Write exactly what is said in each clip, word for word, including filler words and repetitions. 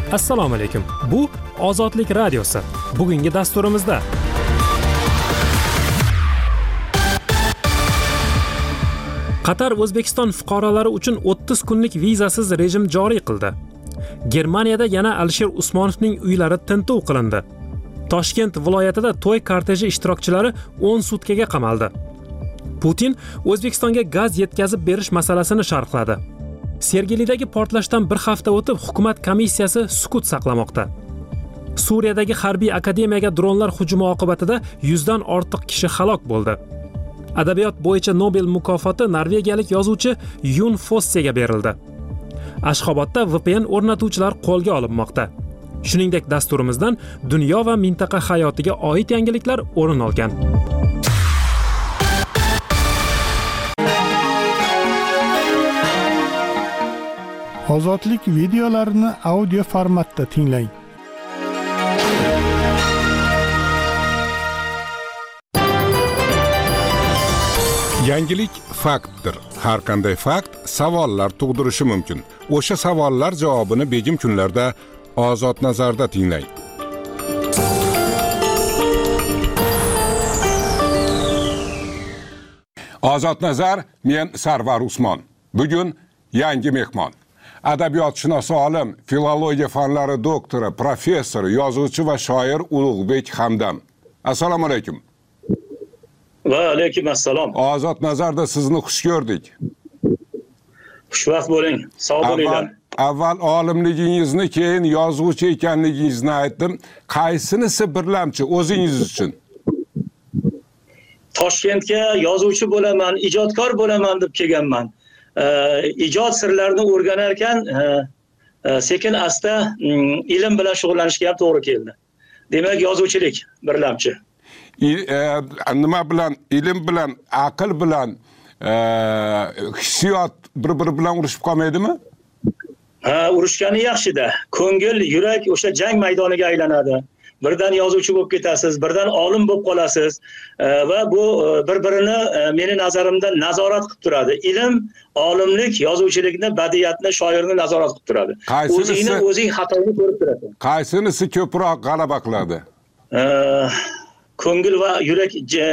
Assalomu alaykum. Bu Ozodlik radiosi. Bugungi dasturimizda Qatar O'zbekiston fuqarolari uchun o'ttiz kunlik vizasiz rejim joriy qildi. Germaniyada yana Alisher Usmonovning uylari tintuv qilindi. Toshkent viloyatida to'y korteji ishtirokchilari o'n sutkaga qamaldi. Putin O'zbekistonga gaz yetkazib berish masalasini sharhladi. Sergelidagi portlashdan bir hafta o'tib hukumat komissiyasi sukut saqlamoqda. Suriyadagi harbiy akademiyaga dronlar hujumi oqibatida yuzdan ortiq kishi halok bo'ldi. Adabiyot bo'yicha Nobel mukofoti norvegiyalik yozuvchi Yun Fossega berildi. Ashxobodda V P N o'rnatuvchilar qo'lga olinmoqda. Shuningdek, dasturimizdan dunyo va mintaqa hayotiga oid yangiliklar o'rin olgan. Ozodlik videolarini audio formatda tinglang. Yangilik faktdir. Har qanday fakt savollar tug'dirishi mumkin. O'sha savollar javobini begim kunlarda Ozod nazarda tinglang. Ozod nazar, men Sarvar Usmon. Bugun yangi mehmon. Adabiyotshunos olim, filologiya fanlari doktori, professor, yozuvchi va shoir Ulug'bek Hamdam. Assalomu alaykum. Va alaykum assalom. Ozod nazarda sizni xush ko'rdik. Xushvaqt bo'ling. Sog' bo'linglar. Avval olimligingizni, keyin yozuvchi ekanligingizni aytdim. Qaysinisi birlamchi o'zingiz uchun? Toshkentga yozuvchi bo'laman, ijodkor bo'laman deb kelganman. Ijod sirlarini o'rganar ekan, sekin asta ilm bilan shug'ullanishga ham to'g'ri keldi. Demak, yozuvchilik birlamchi. Nima bilan, ilm bilan, aql bilan, hissiyot bir-biri bilan urushib qolmaydimi? Ha, urushgani yaxshi-da. Ko'ngil, yurak o'sha jang maydoniga aylanadi. Birdan yozuvchi bo'lib ketasiz, birdan olim bo'lib qolasiz va bu bir-birini meni nazarimda nazorat qilib turadi. Ilm, olimlik, yozuvchilikni, badiiyatni, shoirni nazorat qilib turadi. O'zingni o'zing xatoni ko'rib turasan. Qaysinisi ko'proq g'alaba qiladi? Ko'ngil va yurak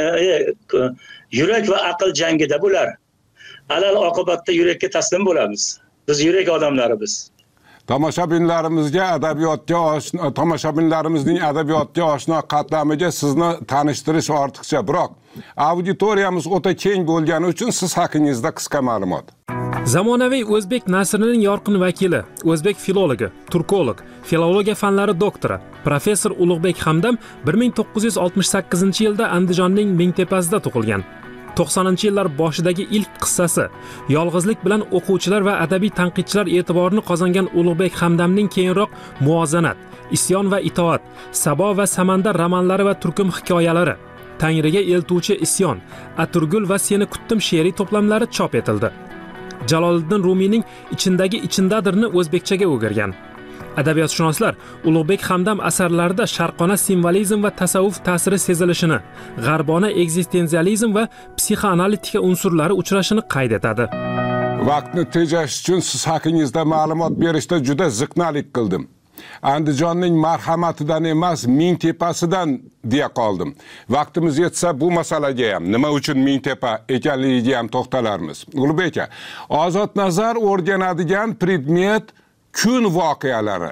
yurak va aql jangida bular. Alal oqibatda yurakka taslim bo'lamiz. Biz yurak odamlarimiz. Tomoshabinlarimizga adabiyotga oshno, tomoshabinlarimizning adabiyotga oshno qatlamiga sizni tanishtirish ortiqcha, biroq auditoriyamiz o'ta keng bo'lgani uchun siz haqingizda qisqa ma'lumot. Zamonaviy o'zbek nasrining yorqin vakili, o'zbek filologi, turkolog, filologiya fanlari doktori, professor Ulug'bek Hamdam bir ming to'qqiz yuz oltmish sakkizinchi yilda Andijonning Mingtepasida tug'ilgan. to'qsoninchi yillar boshidagi ilk qissasi, yolg'izlik bilan o'quvchilar va adabiy tanqidchilar e'tiborini qozongan Ulug'bek Hamdamning keyinroq Muvozanat, Isyon va itoat, Sabo va Samandar romanlari va turkum hikoyalari, Tangriga eltuvchi isyon, Aturgul va Seni kutdim she'riy to'plamlari chop etildi. Jaloliddin Rumiyning Ichindagi ichindadirni o'zbekchaga o'girgan. Adabiyotshunoslar Ulug'bek Hamdam asarlarida sharqona simvolizm va tasavvuf ta'siri sezilishini, g'arbona ekzistensializm va psixoanalitika unsurlari uchrashini qayd etadi. Vaqtni tejash uchun siz haqingizda ma'lumot berishda juda ziqnalik qildim. Andijonning marhamatidan emas, Mingtepasidan deya qoldim. Vaqtimiz yetsa bu masalaga ham, nima uchun Mingtepa ekanligiga ham to'xtalarmiz. Ulug'bek aka, Ozod nazar o'rganadigan predmet kun voqealari.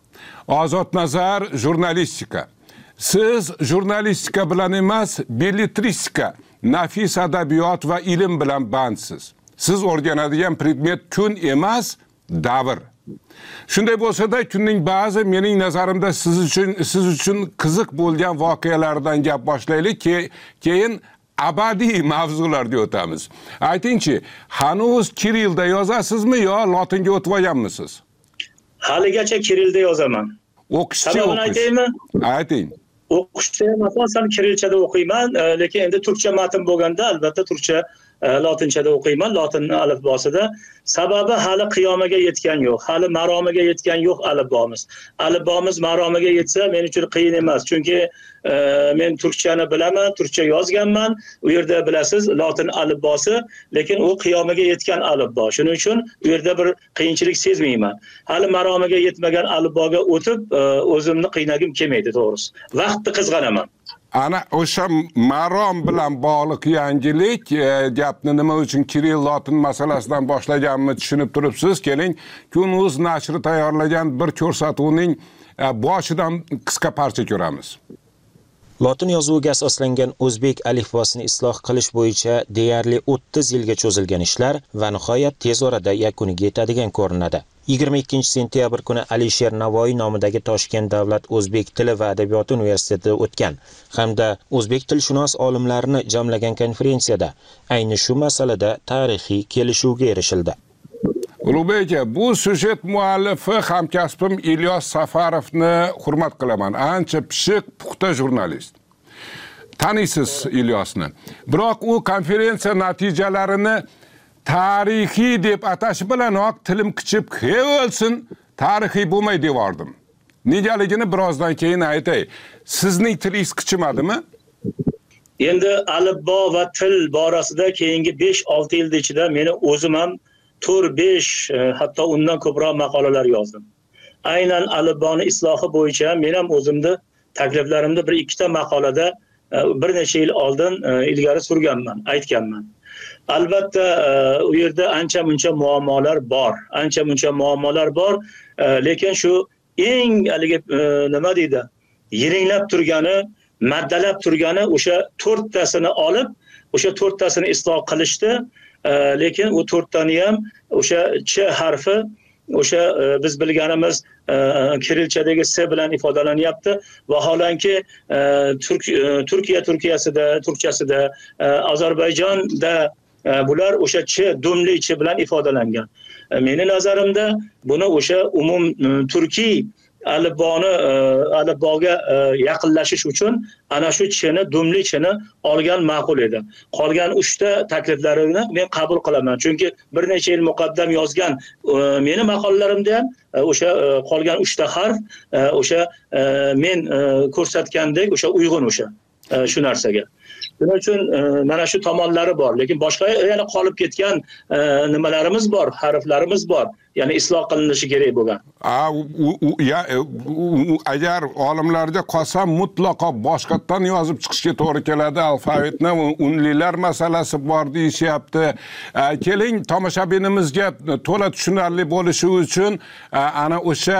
Ozod nazar jurnalistika. Siz jurnalistika bilan emas, belletristika, nafis adabiyot va ilm bilan bandsiz. Siz o'rganadigan predmet kun emas, davr. Shunday bo'lsa-da, kunning ba'zi mening nazarimda siz uchun siz uchun qiziq bo'lgan voqealardan gap boshlaylik, keyin abadiy mavzularga o'tamiz. Aytingchi, hanuz Kirillda yozasizmi yo lotinga o'tib olganmisiz? Haligacha Kirillda yozaman. O'qishchi aytaymi? Ayting. O'qishda ham asosan kirillchada o'qiyman, lekin endi turkcha matn bo'lganda albatta turkcha lotinchada o'qiyman, lotin alifbosida. Sababi hali qiyomaga yetgan yo'q, hali maromiga yetgan yo'q alifbomiz. Alifbomiz maromiga yetsa men uchun qiyin emas, chunki e, men turkchani bilaman, turkcha yozganman. U yerda bilasiz lotin alifbosi, lekin u qiyomaga yetgan alifbo. Shuning uchun u yerda bir qiyinchilik sezmayman. Hali maromiga yetmagan alifboga o'tib e, o'zimni qiynagim kelmaydi, to'g'risi. Vaqtni qizg'anaman. Ana o'sha marom bilan bog'liq yangilik, e, gapni nima uchun Kirill lotin masalasidan boshlaganimni tushunib turibsiz. Keling, Kun.uz nashri tayyorlagan bir ko'rsatuvning e, boshidan qisqa parcha ko'ramiz. Lotin yozuviga asoslangan o'zbek alifbosini isloh qilish bo'yicha deyarli o'ttiz yilga cho'zilgan ishlar va nihoyat tez orada yakuniga yetadigan ko'rinadi. yigirma ikkinchi sentyabr kuni Alisher Navoiy nomidagi Toshkent davlat o'zbek tili va adabiyoti universitetida o'tgan hamda o'zbek tilshunos olimlarini jamlagan konferensiyada ayni shu masalada tarixiy kelishuvga erishildi. Ulug'bek aka, bu sujet muallifi hamkasbim Ilyos Safarovni hurmat qilaman. Ancha pishiq, puxta jurnalist. Taniysiz Ilyosni. Biroq u konferensiya natijalarini tarixiy deb atashi bilanoq tilim qichib, "He o'lsin, tarixiy bo'lmay" devordim. Negaligini birozdan keyin aytay. Sizning tilingiz qichimadimi? Endi alifbo va til borasida keyingi besh olti yil ichida meni o'zim ham to'rt besh hatto undan ko'proq maqolalar yozdim. Aynan alifboni islohi bo'yicha men ham o'zimni takliflarimda bir ikkita maqolada bir necha yil oldin ilgari surganman, aytganman. Albatta u yerda ancha muncha muammolar bor, ancha muncha muammolar bor, lekin shu eng haligi nima deydi, yiringlab turgani, maddalab turgani o'sha to'rttasini olib, o'sha to'rttasini isloh qilishdi. Lekin u to'rttani ham o'sha ch harfi o'sha biz bilganimiz kirilchadagi s bilan ifodalanyapti. Vaholanki Turkiya Turkiyasida, turkchasida, Ozarbayjonda bular o'sha ch dumli ch bilan ifodalangan. Meni nazarimda buni o'sha umum turkiy alifboni alifboga yaqinlashish uchun ana shu chini, dumli chini olgan ma'qul edi. Qolgan uchta takliflarini men qabul qilaman. Chunki bir necha yil muqaddam yozgan meni maqolalarimda ham o'sha qolgan uchta harf o'sha men ko'rsatgandek o'sha uyg'un o'sha shu narsaga. Shuning uchun mana shu tomonlari bor, lekin boshqa yana qolib ketgan nimalarimiz bor, harflarimiz bor. Ya'ni isloh qilinishi kerak bo'lgan. A, ya agar olimlarga qolsam mutlaqo boshqatdan yozib chiqishga to'g'ri keladi. Alfavitni unlilar masalasi bor deyishyapti. Keling, tomoshabinimizga to'la tushunarli bo'lishi uchun ana o'sha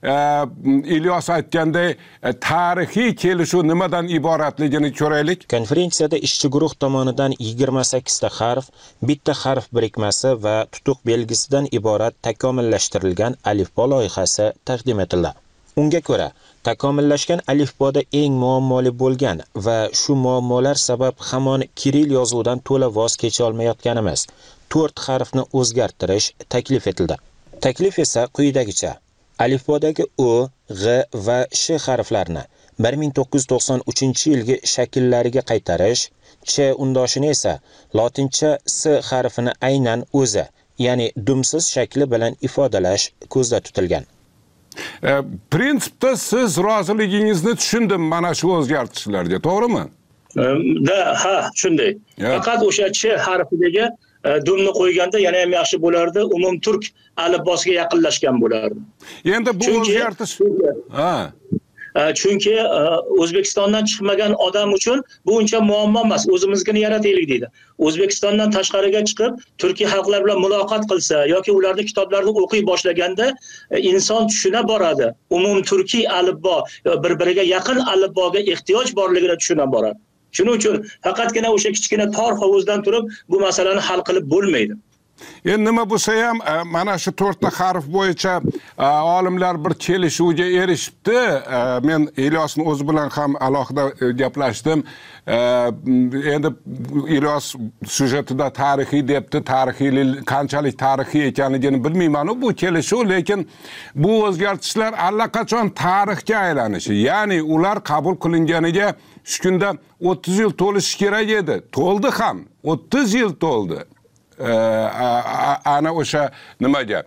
Ilyos aytganday tarixiy kelishuv nimadan iboratligini ko'raylik. Konferensiyada ishchi guruh tomonidan yigirma sakkiz ta harf, bitta harf birikmasi va tutuq belgisidan iborat takomillashtirilgan alifbo loyihasi taqdim etildi. Unga ko'ra, takomillashgan alifboda eng muammoli bo'lgan va shu muammolar sabab hamon Kirill yozuvidan to'la voz kecha olmayotganimiz to'rt harfni o'zgartirish taklif etildi. Taklif esa quyidagicha: alifbodagi o, gʼ va sh harflarini bir ming to'qqiz yuz to'qson uchinchi yilgi shakllariga qaytarish, ch undoshini esa lotincha s harfini aynan o'zi, ya'ni dumsiz shakli bilan ifodalash ko'zda tutilgan. E, prinsipda siz roziligingizni tushundim mana shu o'zgartirishlarga, to'g'rimi? Da, ha, shunday. Faqat o'sha ch harfidagi dumni qo'yganda yana ham yaxshi bo'lardi, umum turk alifbosiga yaqinlashgan bo'lardi. Endi bu o'zgartirish, ha. Chunki O'zbekistondan chiqmagan odam uchun bu uncha muammo emas, o'zimizgini yarataylik deydi. O'zbekistondan tashqariga chiqib turkiy xalqlar bilan muloqot qilsa yoki ularning kitoblarini o'qiy boshlaganda inson tushuna boradi. Umum turkiy alifbo bir-biriga yaqin alifboga ehtiyoj borligini tushuna boradi. Shuning uchun faqatgina o'sha kichkina tor hovuzdan turib bu masalani hal qilib bo'lmaydi. Endi nima bo'lsa ham mana shu to'rtta harf bo'yicha olimlar bir kelishuvga erishibdi. Men Ilyosning o'zi bilan ham alohida gaplashdim. Endi Ilyos sujetida tarixiy debdi, tarixiy qanchalik tarixiy ekanligini bilmayman bu kelishuv, lekin bu o'zgartishlar allaqachon tarixga aylanishi. Ya'ni ular qabul qilinganiga shu kunda o'ttiz yil to'lishi kerak edi. To'ldi ham. o'ttiz yil to'ldi. ana o'sha nimaga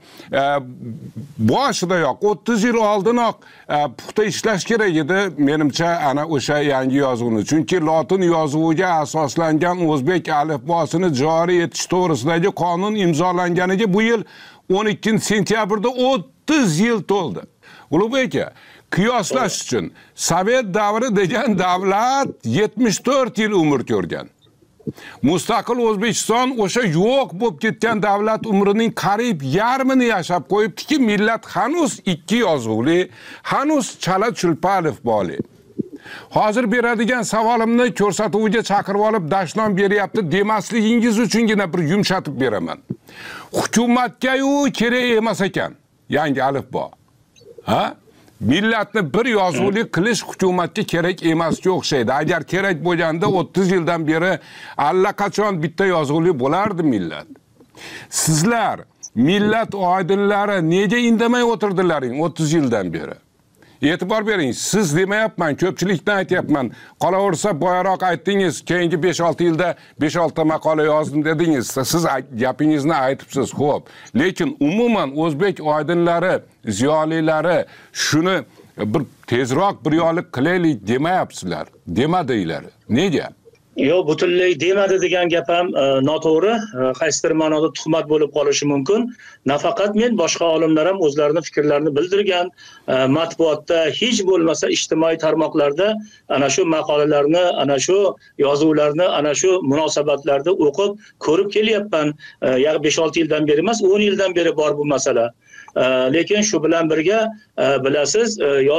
boshidayoq o'ttiz yil oldinoq puxta ishlash kerak edi menimcha ana o'sha yangi yozuvni. Chunki lotin yozuviga asoslangan o'zbek alifbosini joriy etish to'g'risidagi qonun imzolanganiga bu yil o'n ikkinchi sentyabrda o'ttiz yil to'ldi. Ulug'bek aka, qiyoslash uchun Sovet davri degan davlat yetmish to'rt yil umr ko'rgan. Mustaqil O'zbekiston o'sha yo'q bo'lib ketgan davlat umrining qariyb yarmini yashab qo'yibdiki, millat hanuz ikki yozuvli, hanuz chala chulpa alifboli. Hozir beradigan savolimni ko'rsatuvga chaqirib olib dashnom beryapti demasligingiz uchungina bir yumshatib beraman. Hukumatga-yu kerak emas ekan yangi alifbo. Ha? Millatni bir yozuvli qilish hukumatga kerak emasga o'xshaydi. Agar kerak bo'lganda o'ttiz yildan beri allaqachon bitta yozuvli bo'lardi millat. Sizlar millat oydinlari nega indamay o'tirdilaring o'ttiz yildan beri? E'tibor bering, siz demayapman, ko'pchilikdan aytyapman. Qolaversa boyaroq aytdingiz, keyingi besh olti yilda besh olti maqola yozdim dedingiz. Siz gapingizni aytibsiz, xo'p. Lekin umuman o'zbek oydinlari, ziyolilari shuni bir tezroq bir yo'llik qilaylik demayapsizlar. Demadinglar. Nega? Yo'q, butunlay demadi degan gap ham noto'g'ri, qaysidir ma'noda tuhmat bo'lib qolishi mumkin. Nafaqat men, boshqa olimlar ham o'zlarining fikrlarini bildirgan, matbuotda hech bo'lmasa ijtimoiy tarmoqlarda ana shu maqolalarni, ana shu yozuvlarni, ana shu munosabatlarda o'qib, ko'rib kelyapman. besh olti yildan beri emas, o'n yildan beri bor bu masala. Lekin shu bilan birga bilasiz,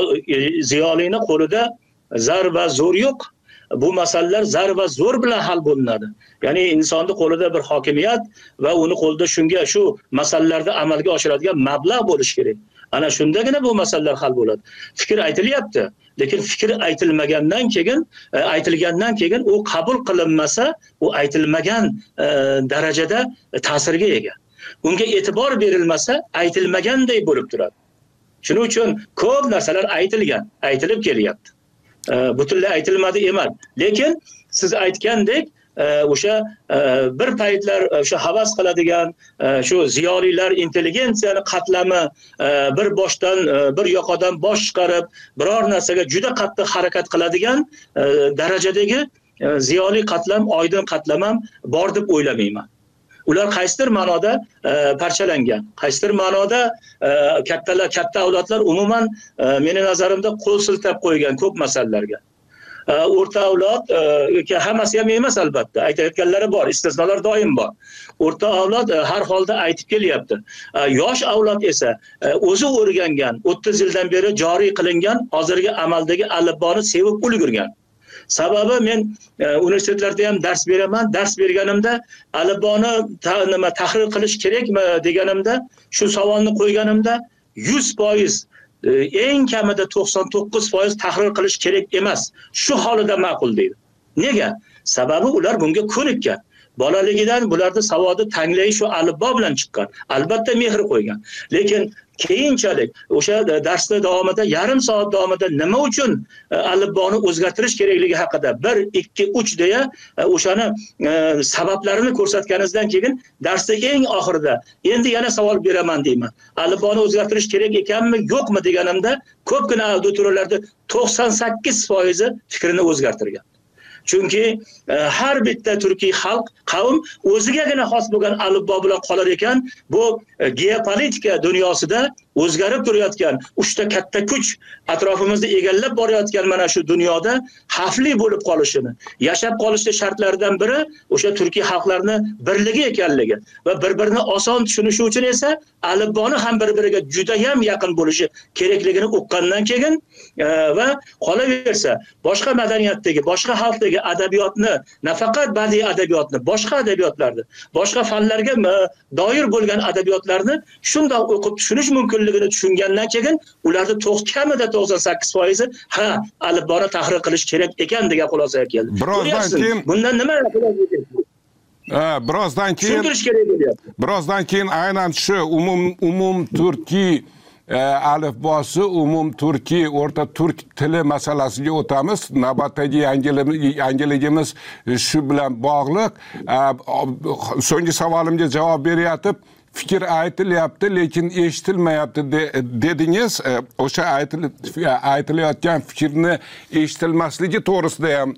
ziyolining qo'lida zar va zo'r yo'q. Bu masalalar zar va zo'r bilan hal bo'linadi. Ya'ni insonning qo'lida bir hokimiyat va uni qo'lida shunga shu masalalarda amalga oshiradigan mablag' bo'lishi kerak. Ana shundagina bu masalalar hal bo'ladi. Fikr aytilyapti, lekin fikr aytilmagandan keyin, aytilgandan keyin u qabul qilinmasa, u aytilmagan darajada ta'sirga ega. Unga e'tibor berilmasa, aytilmaganday bo'lib turadi. Shuning uchun ko'p narsalar aytilgan, aytilib kelyapti. Butunlay aytilmadi emas. Lekin siz aytgandek, o'sha bir paytlar o'sha havas qiladigan shu ziyolilar intelligensiyani qatlami bir boshdan bir yoqadan bosh chiqarib biror narsaga juda qattiq harakat qiladigan darajadagi ziyoli qatlam, oydin qatlam ham bor deb o'ylamayman. Ular qaysidir ma'noda parchalangan, qaysidir ma'noda kattalar, katta avlodlar umuman meni nazarimda qo'l siltab qo'ygan ko'p masalalarga. O'rta avlod hammasi ham emas albatta, aytayotganlari bor, istisnolar doim bor. O'rta avlod har holda aytib kelyapti. Yosh avlod esa o'zi o'rgangan, o'ttiz yildan beri joriy qilingan hozirgi amaldagi alifboni sevib ulgurgan. Sababi men universitetlarda ham dars beraman. Dars berganimda alifboni nima tahrir qilish kerakmi deganimda, shu savolni qo'yganimda yuz foiz, eng kamida to'qson to'qqiz foiz tahrir qilish kerak emas. Shu holida ma'qul deydi. Nega? Sababi ular bunga ko'nikkan. Bolaligidan bularda savodi tanglayi shu alifbo bilan chiqqan. Albatta mehr qo'ygan. Lekin keyinchalik o'sha darsda davomida yarim soat davomida nima uchun alifboni o'zgartirish kerakligi haqida bir, ikki, uch deya o'shani sabablarini ko'rsatganingizdan keyin darsda eng oxirida endi yana savol beraman deyman. Alifboni o'zgartirish kerak ekanmi, yo'qmi deganimda ko'pgina auditoriyalarda to'qson sakkiz foiz fikrini o'zgartirgan. Chunki har bitta turkiy xalq, qavm o'zigagina xos bo'lgan alifbo bilan qolar ekan, bu geopolitika dunyosida o'zgarib turayotgan uchta katta kuch atrofimizda egallab borayotgan mana shu dunyoda xavfli bo'lib qolishini, yashab qolishning shartlaridan biri o'sha turkiy xalqlarni birligi ekanligi va bir-birini oson tushunishi uchun esa alifboni ham bir-biriga juda ham yaqin bo'lishi kerakligini uqqandan keyin va qolaversa boshqa madaniyatdagi, boshqa xalqdagi adabiyotni, nafaqat badiiy adabiyotni, boshqa adabiyotlarni, boshqa fanlarga doir bo'lgan adabiyotlarni shundoq o'qib tushunish mumkinligini tushungandan keyin ularni kamida to'qson sakkiz foizi ha, alifboni tahrir qilish kerak ekan degan xulosaga keldi. Birozdan keyin bundan nima Ha, birozdan keyin tushuntirish kerak bo'lyapti. Birozdan keyin aynan shu umum umum turkiy alifbosi, umum turkiy o'rta turk tili masalasiga o'tamiz. Navbatdagi yangiligimiz shu bilan bog'liq. So'nggi savolimga javob beryapti. Fikir aytilyapti, lekin eshitilmayapti dedingiz. O'sha aytilayotgan fikrni eshitilmasligi to'g'risida ham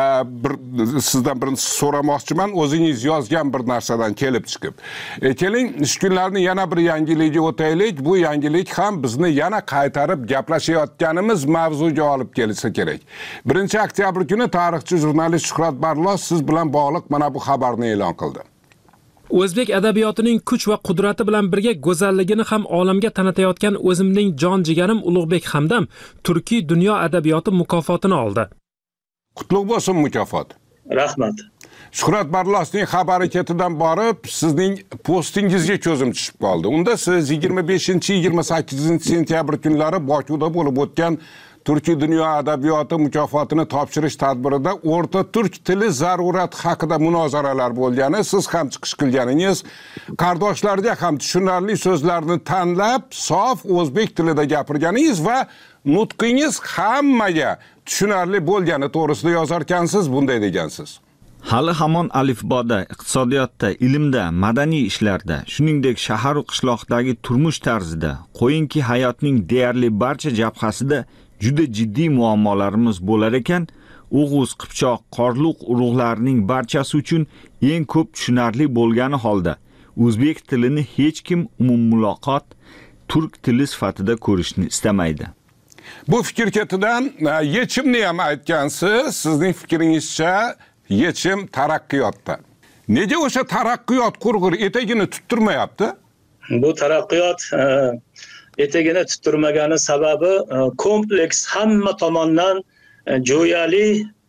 sizdan bir so'ramoqchiman. O'zingiz yozgan bir narsadan kelib chiqib. Keling, shu kunlarni yana bir yangiligiga o'taylik. Bu yangilik ham bizni yana qaytarib gaplashayotganimiz mavzuga olib kelsa kerak. birinchi oktyabr kuni tarixchi jurnalist Shuhrat Barlos siz bilan bog'liq mana bu xabarni e'lon qildi. O'zbek adabiyotining kuch va qudrati bilan birga go'zalligini ham olamga tanitayotgan o'zimning jon jigarim Ulug'bek Hamdam Turkiy dunyo adabiyoti mukofotini oldi. Qutlug' bo'lsin mukofot. Rahmat. Shuhrat Barlosning xabari ketidan borib, sizning postingizga ko'zim tushib qoldi. Unda siz yigirma beshinchi yigirma sakkizinchi sentyabr kunlari Bokuda bo'lib o'tgan Turkiy dunyo adabiyoti mukofotini topshirish tadbirida o'rta turk tili zarurati haqida munozaralar bo'lgani, siz ham chiqish qilganingiz, qardoshlarga ham tushunarli so'zlarni tanlab, sof o'zbek tilida gapirganingiz va nutqingiz hammaga tushunarli bo'lgani to'g'risida yozarkansiz, bunday degansiz. Hali hamon alifboda, iqtisodiyotda, ilmda, madaniy ishlarda, shuningdek shahar va qishloqdagi turmush tarzida, qo'yinki hayotning deyarli barcha jabhasida juda jiddiy muammolarimiz bo'lar ekan, O'g'uz, Qipchoq, Qorluq urug'larining barchasi uchun eng ko'p tushunarli bo'lgani holda o'zbek tilini hech kim umummuloqot turk tili sifatida ko'rishni istamaydi. Bu fikr ketidan yechimni ham aytgansiz. Sizning fikringizcha yechim taraqqiyotda. Nega o'sha taraqqiyot qurg'ur etagini tuttirmayapti? Bu taraqqiyot etagini tuttirmagani sababi kompleks hamma tomondan jo'yali,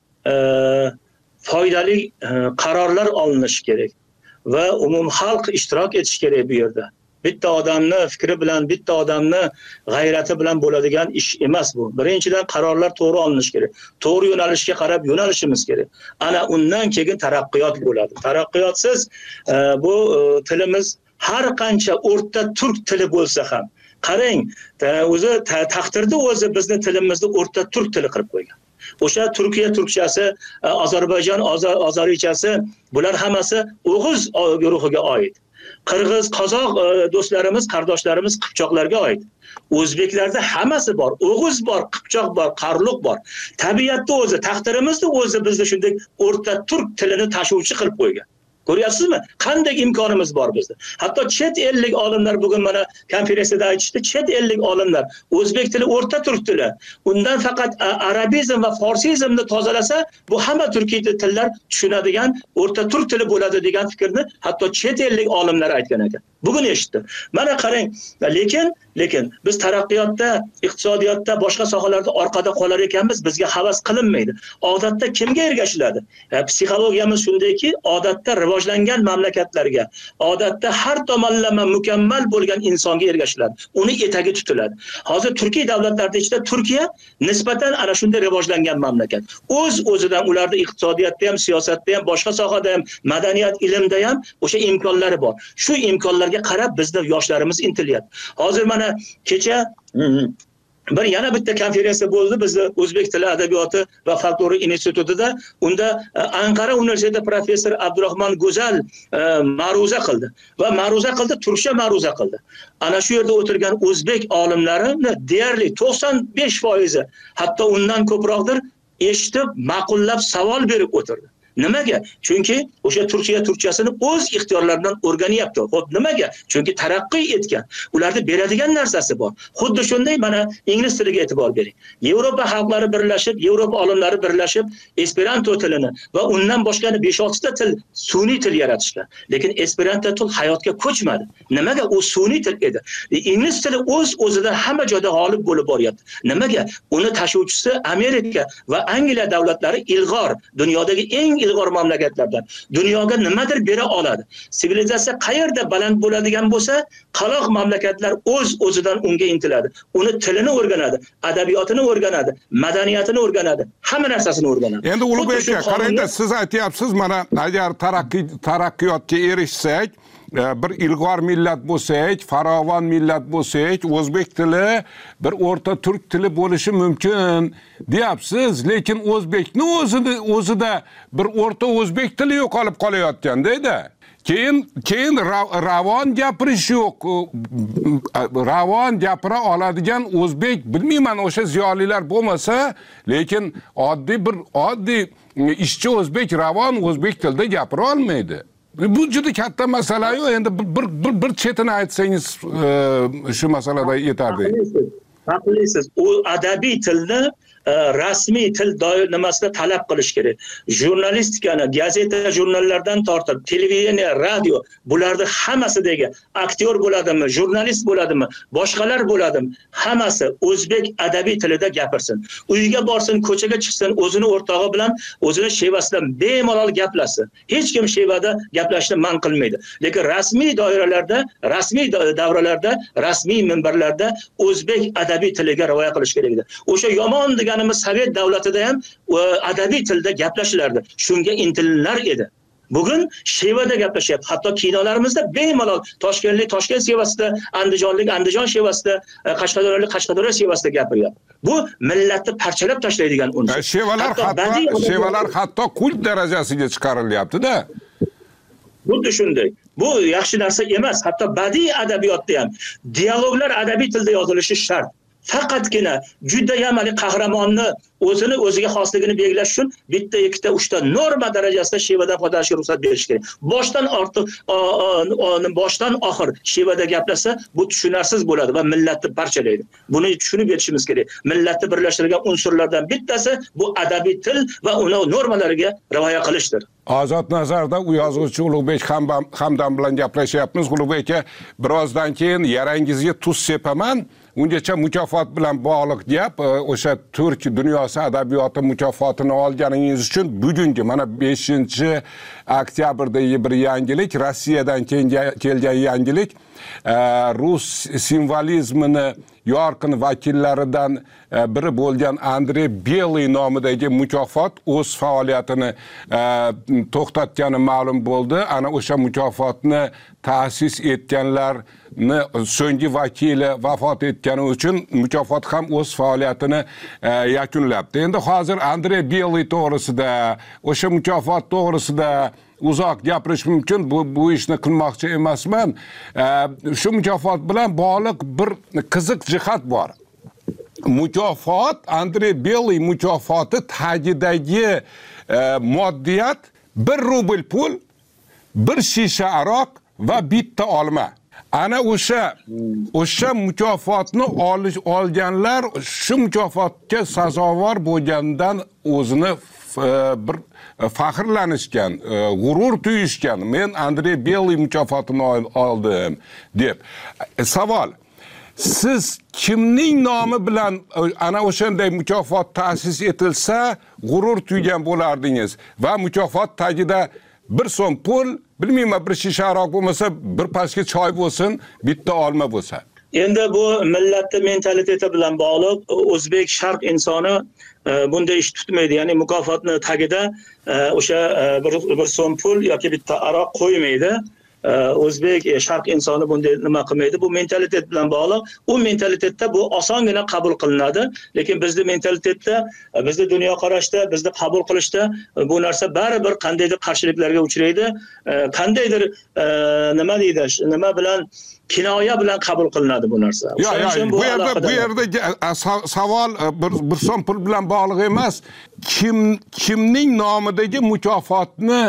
foydali qarorlar olinishi kerak va umum xalq ishtirok etishi kerak bu yerda. Bitta odamni fikri bilan, bitta odamni g'ayrati bilan bo'ladigan ish emas bu. Birinchidan qarorlar to'g'ri olinishi kerak. To'g'ri yo'nalishga qarab yo'nalishimiz kerak. Ana undan keyin taraqqiyot bo'ladi. Taraqqiyotsiz bu tilimiz har qancha o'rta turk tili bo'lsa ham, qarang, o'zi taqdirda o'zi bizni tilimizni o'rta turk tili qilib qo'ygan. O'sha Turkiya turkchasi, Ozarbayjon ozorichasi, bular hammasi O'g'uz guruhiga oid. Qirg'iz, qozoq do'stlarimiz, qardoshlarimiz Qipchoqlarga oid. O'zbeklarda hammasi bor, O'g'uz bor, Qipchoq bor, Qarluq bor. Tabiatda o'zi, taqdirimizni o'zi bizni shunday o'rta turk tilini tashuvchi qilib qo'ygan. Ko'ryapsizmi? Qanday imkonimiz bor bizda. Hatto chet ellik olimlar bugun mana konferensiyada aytishdi, chet ellik olimlar o'zbek tili o'rta turk tili. Undan faqat arabizm va forsizmni tozalasa, bu hamma turkiy tillar tushunadigan o'rta turk tili bo'ladi degan fikrni hatto chet ellik olimlar aytgan ekan. Bugun eshitdim. Mana qarang, lekin lekin biz taraqqiyotda, iqtisodiyotda, boshqa sohalarda orqada qolar ekanmiz, bizga havas qilinmaydi. Odatda kimga ergashiladi? Psixologiyamiz shundayki, odatda rivojlangan mamlakatlarga, odatda har tomonlama mukammal bo'lgan insonga ergashiladi. Uni etagi tutiladi. Hozir Turkiy davlatlarida ichida Turkiya nisbatan ana shunday rivojlangan mamlakat. O'z o'zidan ularda iqtisodiyotda ham, siyosatda ham, boshqa sohada ham, madaniyat, ilmda ham o'sha imkonlari bor. Shu imkonlarga qarab bizda yoshlarimiz intilyapti. Hozir mana kecha bir yana bitta konferensiya bo'ldi bizda O'zbek tili adabiyoti va folklori institutida. Unda Anqara universiteti professor Abdurahmon Go'zal ma'ruza qildi va ma'ruza qildi, turkcha ma'ruza qildi. Ana shu yerda o'tirgan o'zbek olimlarini deyarli to'qson besh foizi, hatto undan ko'proqdir, eshitib, ma'qullab savol berib o'tirdi. Nimaga? Chunki o'sha Turkiya turkchasini o'z ixtiyorlaridan o'rganyapti. Xo'p, nimaga? Chunki taraqqiy etgan. Ularda beradigan narsasi bor. Xuddi shunday mana ingliz tiliga e'tibor bering. Yevropa xalqlari birlashib, Yevropa olimlari birlashib Esperanto tilini va undan boshqa besh olti ta til, sun'iy til yaratishgan. Lekin Esperanto til hayotga ko'chmadi. Nimaga? U sun'iy til edi. Ingliz tili o'z o'zida hamma joyda g'olib bo'lib boryapti. Nimaga? Uni tashuvchisi Amerika va Angliya davlatlari ilg'or, dunyodagi eng ilg'or mamlakatlardan. Dunyoga nimadir bera oladi. Sivilizatsiya qayerda baland bo'ladigan bo'lsa, qaloq mamlakatlar o'z o'zidan unga intiladi. Uni tilini o'rganadi, adabiyotini o'rganadi, madaniyatini o'rganadi, hamma narsasini o'rganadi. Endi Ulug'bek aka, qarangda, siz aytyapsiz, mana agar taraqqiy taraqqiyotga erishsak, bir ilg'or millat bo'lsak, farovon millat bo'lsak, o'zbek tili bir o'rta turk tili bo'lishi mumkin deyapsiz, lekin o'zbekni o'zida o'zida bir o'rta o'zbek tili yo'qolib qolayotganda-da. Keyin keyin ravon gapirish yo'q. Ravon gapira oladigan o'zbek, bilmayman, o'sha ziyolilar bo'lmasa, lekin oddiy bir oddiy ishchi o'zbek ravon o'zbek tilida gapira olmaydi. Bu juda katta masala-yu, endi bir bir bir chetini aytsangiz shu masalada yetarli. Haqlisiz. U adabiy tilni rasmiy til doir nimasida talab qilish kerak. Jurnalistikani, gazeta, jurnallardan tortib, televideniya, radio, bularning hammasidagi aktyor bo'ladimi, jurnalist bo'ladimi, boshqalar bo'ladimi, hammasi o'zbek adabiy tilida gapirsin. Uyiga borsin, ko'chaga chiqsin, o'zini o'rtog'i bilan, o'zini shevasidan bemalol gaplashsin. Hech kim shevada gaplashni man qilmaydi. Lekin rasmiy doiralarda, rasmiy davralarda, rasmiy minbarlarda o'zbek adabiy tiliga rioya qilish kerak edi. O'sha yomon deganimiz Sovet davlatida ham adabiy tilda gaplashilardi. Shunga intilinar edi. Bugun shevada gaplashyapti. Hatto kinolarimizda bemalol Toshkentlik Toshkent shevasida, Andijonlik Andijon shevasida, Qashqadaryolik Qashqadaryo shevasida gapiryapti. Bu millatni parchalab tashlaydigan unsur. Shevalar hatto shevalar hatto kult darajasiga chiqarilyapti-da. Xuddi shunday. Bu yaxshi narsa emas. Hatto badiiy adabiyotda ham dialoglar adabiy tilda yozilishi shart. Faqatgina juda ham qahramonni o'zini o'ziga xosligini belgilash uchun bitta, ikkita, uchta norma darajasida shevadan foydalanishga ruxsat berish kerak. Boshdan ortiq, boshdan oxir shevada gaplashsa, bu tushunarsiz bo'ladi va millatni parchalaydi. Buni tushunib yetishimiz kerak. Millatni birlashtirgan unsurlardan bittasi bu adabiy til va uni normalariga rioya qilishdir. Ozod nazarda u yozuvchi Ulug'bek Hamdam bilan gaplashyapmiz. Ulug'bek aka, birozdan keyin yarangizga tuz sepaman. Ungacha mukofot bilan bog'liq gap, o'sha turk dunyosi adabiyoti mukofotini olganingiz uchun bugungi mana beshinchi oktyabrdagi bir yangilik, Rossiyadan kelgan yangilik, rus simvolizmini yorqin vakillaridan biri bo'lgan Andrey Beliy nomidagi mukofot o'z faoliyatini to'xtatgani ma'lum bo'ldi. Ana o'sha mukofotni ta'sis etganlarni so'nggi vakili vafot etgani uchun mukofot ham o'z faoliyatini yakunlabdi. Endi hozir Andrey Beliy to'g'risida, o'sha mukofot to'g'risida uzoq gapirish mumkin. Bu bu ishni qilmoqchi emasman. Shu mukofot bilan bog'liq bir qiziq jihat bor. Mukofot, Andrey Beliy mukofoti tagidagi moddiyat bir rubl pul, bir shisha aroq va bitta olma. Ana o'sha o'sha mukofotni olish olganlar shu mukofotga sazovor bo'lgandan o'zini bir faxrlanishgan, g'urur tuyishgan. Men Andrey Beliy mukofotini oldim deb. Savol: siz kimning nomi bilan ana o'shanday mukofot ta'sis etilsa g'urur tuygan bo'lardingiz va mukofot tagida bir so'm pul, bilmayman, bir shisha aroq bo'lmasa, bir pashka choy bo'lsin, bitta olma bo'lsa? Endi bu millatni mentaliteti bilan bog'liq. O'zbek sharq insoni bunday ish tutmaydi. Ya'ni mukofotni tagida o'sha bir bir so'm pul yoki bitta aroq qo'ymaydi. o'zbek sharq insoni bunday nima qilmaydi. Bu mentalitet bilan bog'liq. U mentalitetda bu osongina qabul qilinadi, lekin bizning mentalitetda, bizning dunyoqarashda, bizni qabul qilishda bu narsa baribir qandaydir qarshiliklarga uchraydi. Qandaydir nima deydi, nima bilan kinoya bilan qabul qilinadi bu narsa. Yo'q, yo'q, bu yerda bu yerda savol bir bir so'm pul bilan bog'liq emas. Kim kimning nomidagi mukofotni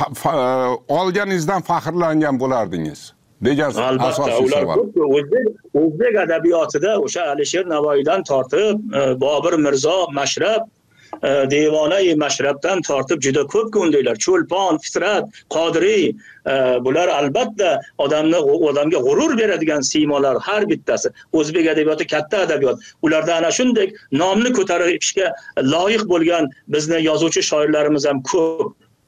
olganingizdan faxrlangan bo'lardingiz? degan asosiy savol. O'zbek o'zbek adabiyotida o'sha Alisher Navoiydan tortib, Bobur Mirzo, Mashrab, Devona-i Mashrabdan tortib juda ko'p ko'ndaylar. Cho'lpon, Fitrat, Qodiriy, bular albatta odamni odamga g'urur beradigan siymolar har bittasi. O'zbek adabiyoti katta adabiyot. Ularda ana shunday nomni ko'tarishga loyiq bo'lgan bizni yozuvchi shoirlarimiz ham ko'p.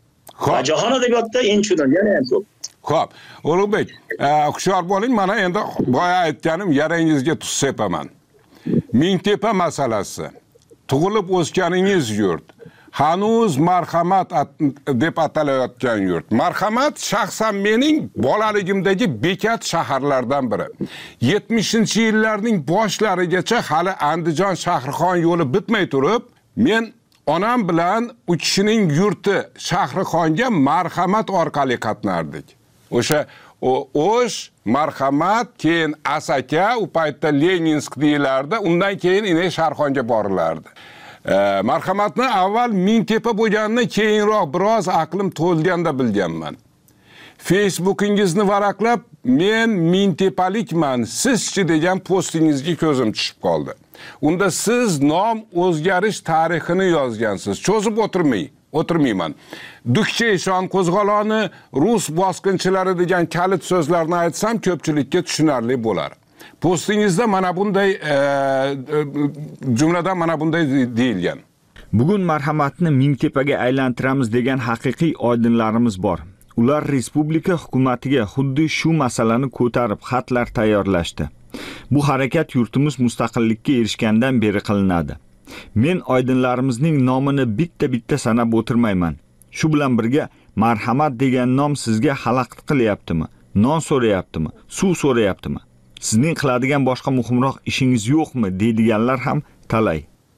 Jahon adabiyotida eng chunun yana ham ko'p. Xo'p, Ulug'bek, hushyor bo'ling, mana endi boya aytganim yarangizga tuz sepaman. Mingtepa masalasi. Tug'ilib o'sganingiz yurt. Hanuz Marhamat deb atalayotgan yurt. Marhamat shaxsan mening bolaligimdagi bekat shaharlardan biri. yetmishinchi yillarning boshlarigacha hali Andijon Shahrixon yo'li bitmay turib, men onam bilan u kishining yurti Shahrixonga Marhamat orqali qatnardik. O'sha O'sh, Marhamat, keyin Asaka, u paytda Leninsk deyilardi, undan keyin ine Sharxonga borilardi. E, Marhamatni avval Mingtepa bo'lganini keyinroq biroz aqlim to'lganda bilganman. Facebookingizni varaqlab, men Mingtepalikman, sizchi degan postingizga ko'zim tushib qoldi. Unda siz nom o'zgarish tarixini yozgansiz. Cho'zib o'tirmay o'tirmayman. Dukcha eshon qo'zg'oloni, rus bosqinchilari degan kalit so'zlarni aytsam ko'pchilikka tushunarli bo'lar. Postingizda mana bunday e, jumladan mana bunday deyilgan. Bugun Marhamatni Mingtepaga aylantiramiz degan haqiqiy oydinlarimiz bor. Ular respublika hukumatiga xuddi shu masalani ko'tarib xatlar tayyorlashdi. Bu harakat yurtimiz mustaqillikka erishgandan beri qilinadi. Men oydinlarimizning nomini bitta-bitta sanab o'tirmayman. Shu bilan birga Marhamat degan nom sizga xalaqit qilyaptimi? Non so'rayaptimi? Suv so'rayaptimi? Sizning qiladigan boshqa muhimroq ishingiz yo'qmi deydiganlar ham talay.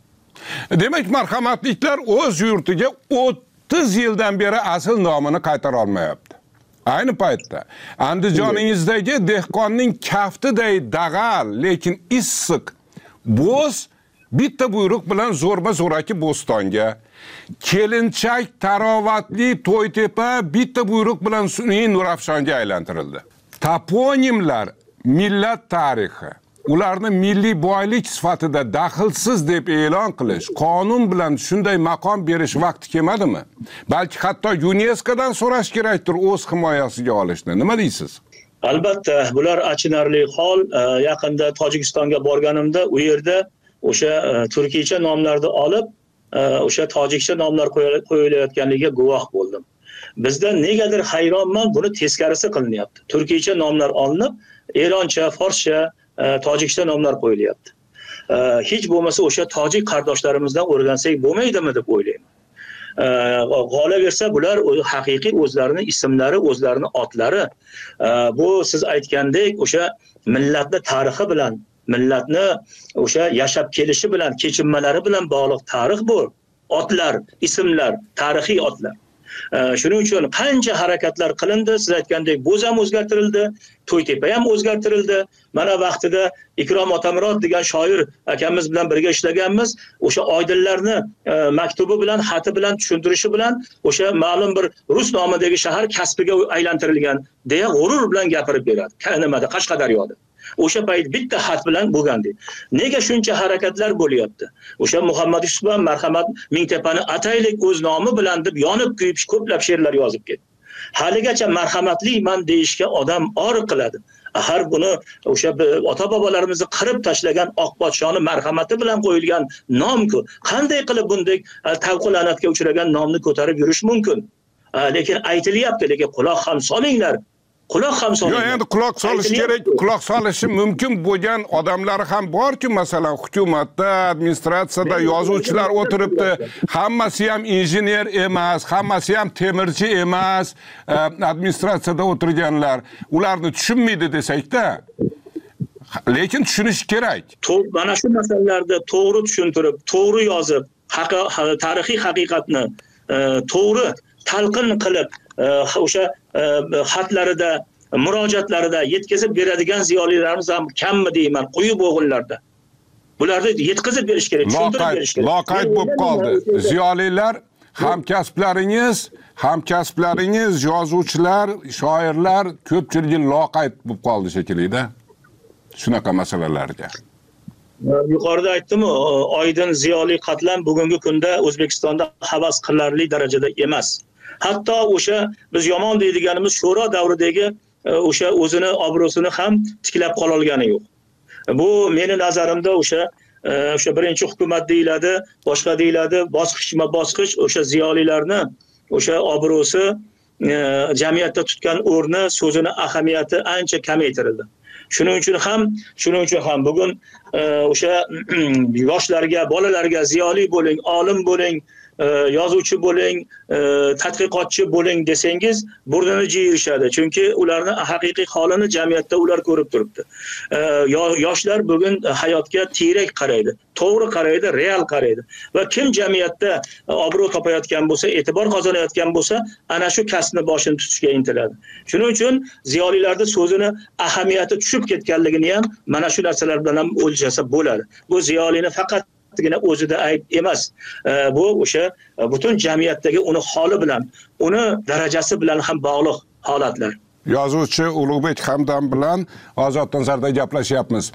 Demak, marhamatliklar o'z yurtiga o'ttiz yildan beri asl nomini qaytara olmayapti. Ayni paytda Andijoningizdagi dehqonning kaftiday dag'al, lekin issiq bo'z bitta buyruq bilan zo'rma zo'raki Bo'stonga, kelinchak tarovatli To'ytepa bitta buyruq bilan sun'iy Nurafshonga aylantirildi. Toponimlar millat tarixi, ularni milliy boylik sifatida daxlsiz deb e'lon qilish, qonun bilan shunday maqom berish vaqti kelmadimi? Balki hatto UNESKOdan so'rash kerakdir o'z himoyasiga olishni. Nima deysiz? Albatta, bular achinarli hol. Yaqinda Tojikistonga borganimda u yerda o'sha turkiycha nomlarni olib, o'sha tojikcha nomlar qo'yilayotganligiga guvoh bo'ldim. Bizda negadir hayronman, buni teskarisi qilinyapti. Turkiycha nomlar olinib, Eroncha, Forscha, tojikcha nomlar qo'yilyapti. Hech bo'lmasa o'sha tojik qardoshlarimizdan o'rgansak bo'lmaydimi deb o'ylayman. Qolaversa bular haqiqiy o'zlarining ismlari, o'zlarining otlari. Bu siz aytgandek o'sha millatning tarixi bilan, millatni o'sha yashab kelishi bilan, kechinmalari bilan bog'liq tarix bu. Otlar, ismlar, tarixiy otlar. Shuning uchun qancha harakatlar qilindi, siz aytgandek Bo'z ham o'zgartirildi, To'ytepa ham o'zgartirildi. Mana vaqtida Ikrom Otamurod degan shoir akamiz bilan birga ishlaganmiz. O'sha oydinlarni maktubi bilan, xati bilan tushuntirishi bilan o'sha ma'lum bir rus nomidagi shahar Kaspiga aylantirilgan deya g'urur bilan gapirib beradi. Nimada Qashqadaryoda. O'sha payt bitta xat bilan bo'lgandi. Nega shuncha harakatlar bo'lyapti? O'sha Muhammad Yusuf ham Marhamat Mingtepani ataylik o'z nomi bilan deb yonib kuyib ko'plab she'rlar yozib ketdi. Haligacha marhamatliman deyishga odam or qiladi. Axir buni o'sha ota-bobolarimizni qirib tashlagan oq podshoni marhamati bilan qo'yilgan nom-ku. Qanday qilib bunday tavqi-la'natga uchragan nomni ko'tarib yurish mumkin? Lekin aytilyapti, lekin quloq ham solinglar. Quloq ham soling. Yo'q, endi quloq solish kerak, quloq solishi mumkin bo'lgan odamlar ham bor-ku, masalan, hukumatda, administratsiyada yozuvchilar o'tiribdi. Hammasi ham injener emas, hammasi ham temirchi emas, administratsiyada o'tirganlar. Ularni tushunmaydi desak-da. Lekin tushunish kerak. Mana shu masalalarda to'g'ri tushuntirib, to'g'ri yozib, tarixiy haqiqatni to'g'ri talqin qilib, o'sha xatlarida, murojaatlarida yetkazib beradigan ziyolilarimiz ham kammi deyman, quyib o'g'illarda. Bularni yetkazib berish kerak, tushuntirib berish kerak. Loqayd bo'lib qoldi. Ziyolilar, hamkasblaringiz, hamkasblaringiz, yozuvchilar, shoirlar ko'pchiligi loqayd bo'lib qoldi shekilli-da. Shunaqa masalalarga. Yuqorida aytdim-ku, oydin ziyoli qatlam bugungi kunda O'zbekistonda havas qilarli darajada emas. Hatto o'sha biz yomon deydiganimiz sho'ro davridagi o'sha o'zini obro'sini ham tiklab qola olgani yo'q. Bu meni nazarimda o'sha o'sha birinchi hukumat deyiladi, boshqa deyiladi, bosqichma-bosqich o'sha ziyolilarni o'sha obro'si, jamiyatda tutgan o'rni, so'zini ahamiyati ancha kamaytirildi. Shuning uchun ham, shuning uchun ham bugun o'sha yoshlarga, bolalarga ziyoli bo'ling, olim bo'ling, yozuvchi bo'ling, tadqiqotchi bo'ling desangiz, burnini jiyirishadi. Chunki ularni haqiqiy holini jamiyatda ular ko'rib turibdi. Yoshlar bugun hayotga tiyrak qaraydi, to'g'ri qaraydi, real qaraydi. Va kim jamiyatda obro' topayotgan bo'lsa, e'tibor qozonayotgan bo'lsa, ana shu kasbni boshini tutishga intiladi. Shuning uchun ziyolilarning so'zini ahamiyati tushib ketganligini ham mana shu narsalar bilan ham o'lchasa bo'ladi. Bu ziyolini faqat o'zida ayb emas. Bu o'sha butun jamiyatdagi uni holi bilan, uni darajasi bilan ham bog'liq holatlar. Yozuvchi Ulug'bek Hamdam bilan Ozod nazarda gaplashyapmiz.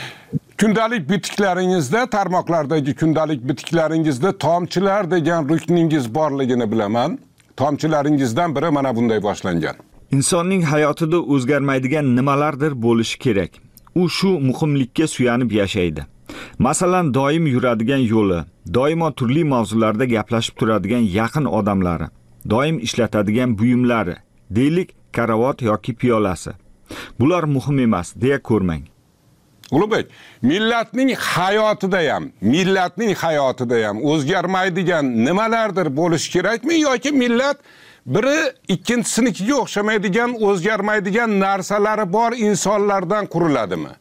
Kundalik bitiklaringizda, tarmoqlardagi kundalik bitiklaringizda tomchilar degan rukningiz borligini bilaman. Tomchilaringizdan biri mana bunday boshlangan. Insonning hayotida o'zgarmaydigan nimalardir bo'lishi kerak. U shu muhimlikka suyanib yashaydi. Masalan, doim yuradigan yo'li, doimo turli mavzularda gaplashib turadigan yaqin odamlari, doim ishlatadigan buyumlari, deylik karavot yoki piyolasi. Bular muhim emas, deya ko'rmang. Ulug'bek, millatning hayotida ham, millatning hayotida ham o'zgarmaydigan nimalardir bo'lish kerakmi yoki millat biri ikkinchisinikiga o'xshamaydigan, o'zgarmaydigan narsalari bor insonlardan quriladimi?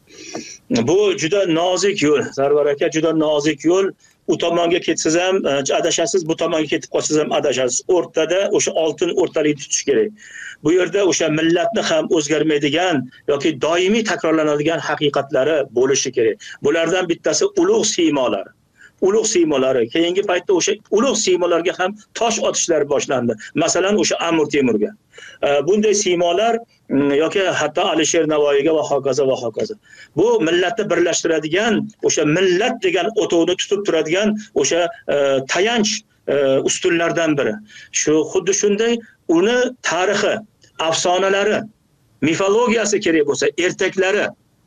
Bu juda nozik yo'l, Sarvar aka, juda nozik yo'l. U tomonga ketsangiz ham adashasiz, bu tomonga ketib qolsangiz ham adashasiz. O'rtada o'sha oltin o'rtalikni tutish kerak. Bu yerda o'sha millatni ham o'zgarmaydigan yoki doimiy takrorlanadigan haqiqatlari bo'lishi kerak. Bulardan bittasi ulug' siymolar. Ulug' siymolari. Keyingi paytda o'sha ulug' siymolarga ham tosh otishlar boshlandi. Masalan, o'sha Amir Temurga. Bunday siymolar yoki hatto Alisher Navoiyga va hokazo va hokazo. Bu millatni birlashtiradigan, o'sha millat degan o'tovni tutib turadigan o'sha tayanch ustunlardan biri. Shu xuddi shunday uni tarixi, afsonalari, mifologiyasi kerak bo'lsa, ertaklari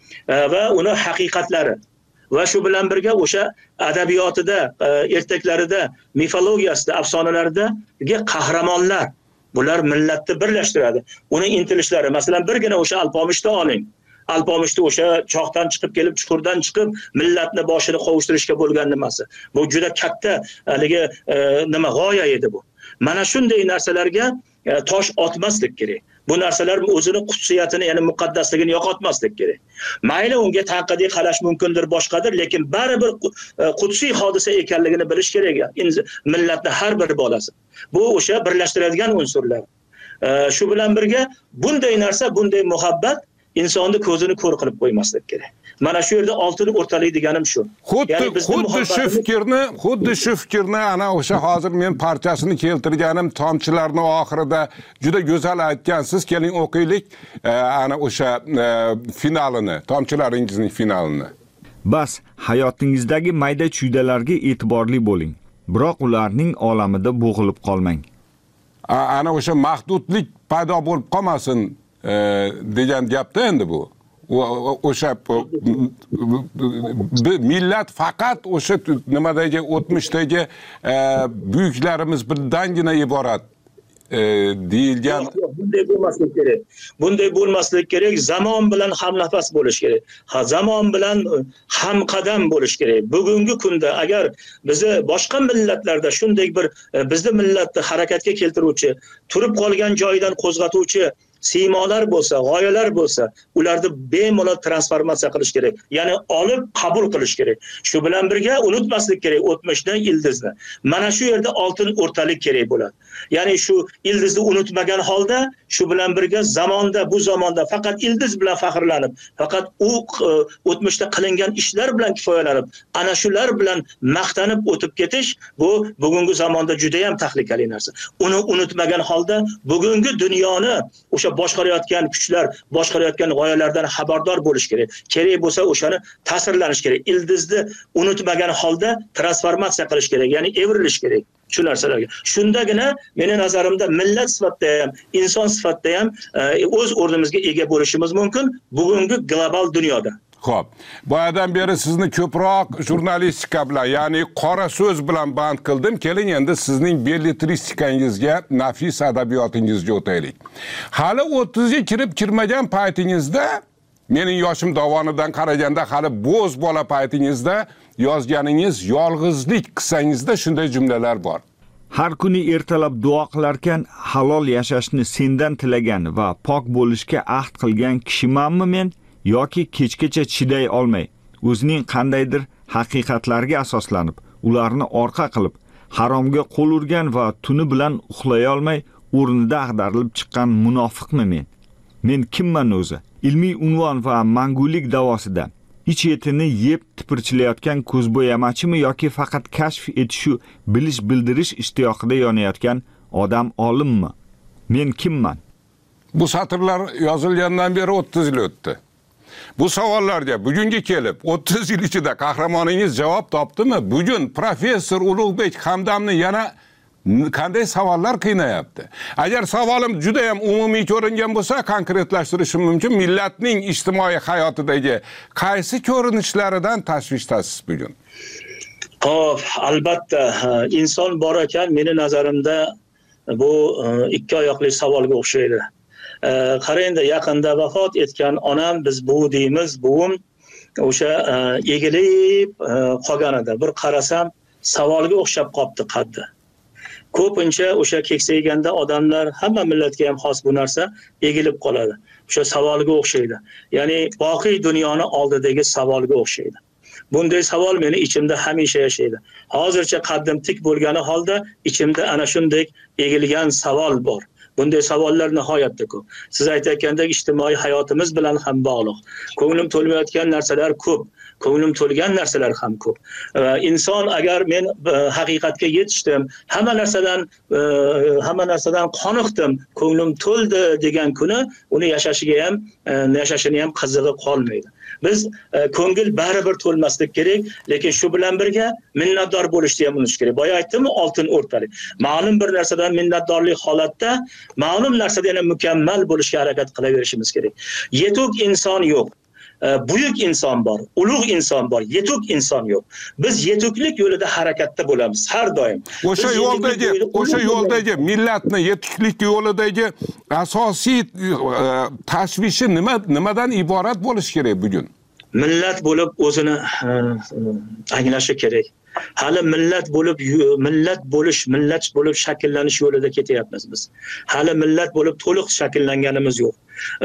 va uni haqiqatlari va shu bilan birga o'sha adabiyotida, ertaklarida, mifologiyasida, afsonalarida qahramonlar, bular millatni birlashtiradi. Uni intilishlari, masalan, birgina o'sha Alpomishni oling. Alpomishni o'sha choqdan chiqib kelib, chuqurdan chiqib, millatni boshini qovishtirishga bo'lgan nimasi. Bu juda katta haligi nima g'oya edi bu. Mana shunday narsalarga tosh otmaslik kerak. Bu narsalar o'zini qudsiyatini, ya'ni muqaddasligini yo'qotmaslik kerak. Mayli unga tanqidiy qarash mumkindir, boshqadir, lekin baribir qudsiy hodisa ekanligini bilish kerak. Millatning har bir bolasi. Bu o'sha birlashtiradigan unsurlar. Shu bilan birga bunday narsa, bunday muhabbat insonni ko'zini ko'r qilib qo'ymaslik kerak. Mana shu yerda oltin o'rtalik deganim shu. Xuddi xuddi shu fikrni, xuddi shu fikrni ana o'sha hozir men parchasini keltirganim tomchilarning oxirida juda go'zal aytgansiz. Keling o'qiylik ana o'sha finalini, tomchilaringizning finalini. Bas, hayotingizdagi mayda-chuydalarga e'tiborli bo'ling. Biroq ularning olamida bo'g'ilib qolmang. Ana o'sha mahdudlik paydo bo'lib qolmasin degan gapda endi bu. O'sha millat faqat o'sha nimadagi o'tmishdagi buyuklarimiz birdangina iborat e, deyilgan. Yo'q, yo'q, bunday bo'lmasligi kerak. Bunday bo'lmasligi kerak. Zamon bilan hamnafas bo'lish kerak. Ha, zamon bilan hamqadam bo'lish kerak. Bugungi kunda agar bizni boshqa millatlarda shunday bir bizni millatni harakatga keltiruvchi, turib qolgan joyidan qo'zg'atuvchi siymolar bo'lsa, g'oyalar bo'lsa, ularni bemalol transformatsiya qilish kerak. Ya'ni olib qabul qilish kerak. Shu bilan birga unutmaslik kerak o'tmishni, ildizni. Mana shu yerda oltin o'rtalik kerak bo'ladi. Ya'ni shu ildizni unutmagan holda, shu bilan birga zamonda, bu zamonda faqat ildiz bilan faxrlanib, faqat u o'tmishda qilingan ishlar bilan kifoyalanib, ana shular bilan maqtanib o'tib ketish, bu bugungi zamonda juda ham tahlikali narsa. Uni unutmagan holda bugungi dunyoni o'sha boshqarayotgan kuchlar, boshqarayotgan g'oyalardan xabardor bo'lish kerak. Kerak bo'lsa o'shani ta'sirlanish kerak. Ildizni unutmagan holda transformatsiya qilish kerak, ya'ni evrilish kerak. Shu narsalarga. Shundagina meni nazarimda millat sifatida ham, inson sifatida ham o'z o'rnimizga ega bo'lishimiz mumkin bugungi global dunyoda. Xo'p, boyadan beri sizni ko'proq jurnalistika bilan, ya'ni qora so'z bilan band qildim. Keling endi sizning belletristikangizga, nafis adabiyotingizga o'taylik. Hali o'ttizga kirib kirmagan paytingizda, mening yoshim davonidan qaraganda hali bo'z bola paytingizda yozganingiz Yolg'izlik qissangizda shunday jumlalar bor. Har kuni ertalab duo qilarkan, halol yashashni sendan tilagan va pok bo'lishga ahd qilgan kishimanmi men? Yoki kechgacha chiday olmay, o'zining qandaydir haqiqatlarga asoslanib, ularni orqa qilib, haromga qo'l urgan va tuni bilan uxlay olmay, o'rnida ag'darilib chiqqan munofiqmi men? Men kimman o'zi? Ilmiy unvon va mangulik davosida ich-etini yeb tipirchilayotgan ko'zbo'yamachimi yoki faqat kashf etishu bilish bildirish ishtiyoqida yonayotgan odam olimmi? Men kimman? Bu satrlar yozilgandan beri o'ttiz yil o'tdi. Bu savollarga bugungi kelib o'ttiz yil ichida qahramoningiz javob topdimi? Bugun professor Ulug'bek Hamdamni yana qanday savollar qiynayapti? Agar savolim juda ham umumiy ko'ringan bo'lsa, konkretlashtirishim mumkin. Millatning ijtimoiy hayotidagi qaysi ko'rinishlaridan tashvishdasiz bugun? Xo'p, albatta, inson bor ekan, meni nazarimda bu ikki oyoqli savolga o'xshaydi. Qarayda yaqinda vafot etgan onam, biz bu deymiz, buvim o'sha egilib qolgan edi. Bir qarasam, savolga o'xshab qopti qaddi. Ko'pincha o'sha keksayganda odamlar, hamma millatga ham xos bu narsa, egilib qoladi. O'sha savolga o'xshaydi. Ya'ni boqiy dunyoni oldidagi savolga o'xshaydi. Bunday savol meni ichimda hamisha yashaydi. Hozircha qaddim tik bo'lgani holda ichimda ana shunday egilgan savol bor. Bunday savollar nihoyatda ko'p. Siz aytayotgandek ijtimoiy hayotimiz bilan ham bog'liq. Ko'nglim to'lmayotgan narsalar ko'p. Ko'nglim to'lgan narsalar ham ko'p. Inson agar men haqiqatga yetishdim, hamma narsadan hamma narsadan qoniqdim, ko'nglim to'ldi degan kuni uni yashashiga ham, yashashini ham qizig'i qolmaydi. Biz ko'ngil baribir to'lmaslik kerak, lekin shu bilan birga minnatdor bo'lishni ham unutish kerak. Boya aytdimmi, oltin o'rtalik. Ma'lum bir narsadan minnatdorlik holatda, ma'lum narsada yana mukammal bo'lishga harakat qilaverishimiz kerak. Yetuk inson yo'q. Buyuk inson bor, ulug' inson bor, yetuk inson yo'q. Biz yetuklik yo'lida harakatda bo'lamiz har doim. O'sha yo'ldagi, o'sha yo'ldagi millatni yetuklik yo'lidagi asosiy tashvishi nima, nimadan iborat bo'lishi kerak bugun? Millat bo'lib o'zini anglashi kerak. Hali millat bo'lib, millat bo'lish, millat bo'lib shakllanish yo'lida ketyapmiz biz. Hali millat bo'lib to'liq shakllanganimiz yo'q.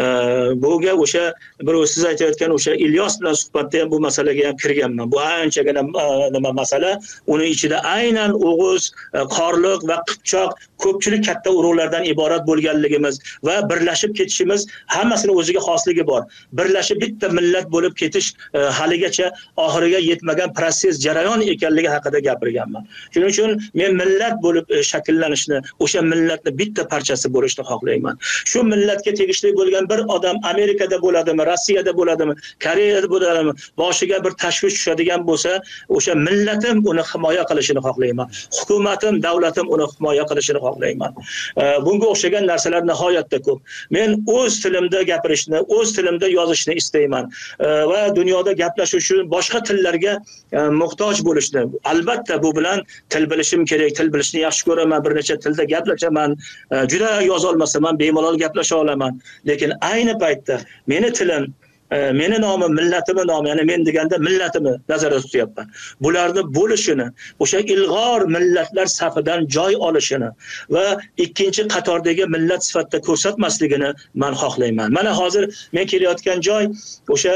Buga o'sha bir siz aytayotgan o'sha Ilyos bilan suhbatda ham bu masalaga ham kirganman. Bu anchagina nima masala, uni ichida aynan O'g'iz, Qorliq va Qipchoq ko'pchilik katta urug'lardan iborat bo'lganligimiz va birlashib ketishimiz hammasini o'ziga xosligi bor. Birlashib bitta millat bo'lib ketish haligacha oxiriga yetmagan proses, jarayon ekanligi haqida gapirganman. Shuning uchun men millat bo'lib shakllanishni, o'sha millatning bitta parchasi bo'lishni xohlayman. Shu millatga tegishli bo'lgan bir odam Amerikada bo'ladimi, Rossiyada bo'ladimi, Koreyada bo'ladimi, boshiga bir tashvish tushadigan bo'lsa, o'sha millatim uni himoya qilishini xohlayman. Hukumatim, davlatim uni himoya qilishini xohlayman. Bunga o'xshagan narsalar nihoyatda ko'p. Men o'z tilimda gapirishni, o'z tilimda yozishni istayman va dunyoda gaplashish uchun boshqa tillarga muhtoj bo'lishni. Albatta bu bilan til bilishim kerak, til bilishni yaxshi ko'raman, bir necha tilda gaplashaman. Juda yoza olmasam ham bemalol gaplasha olaman. Lekin ayni paytda meni tilim, meni nomim, millatimni nomi, ya'ni men deganda millatimni nazarda tutyapman. Bularni bo'lishini, o'sha ilg'or millatlar safidan joy olishini va ikkinchi qatordagi millat sifatida ko'rsatmasligini men xohlayman. Mana hozir men kelayotgan joy o'sha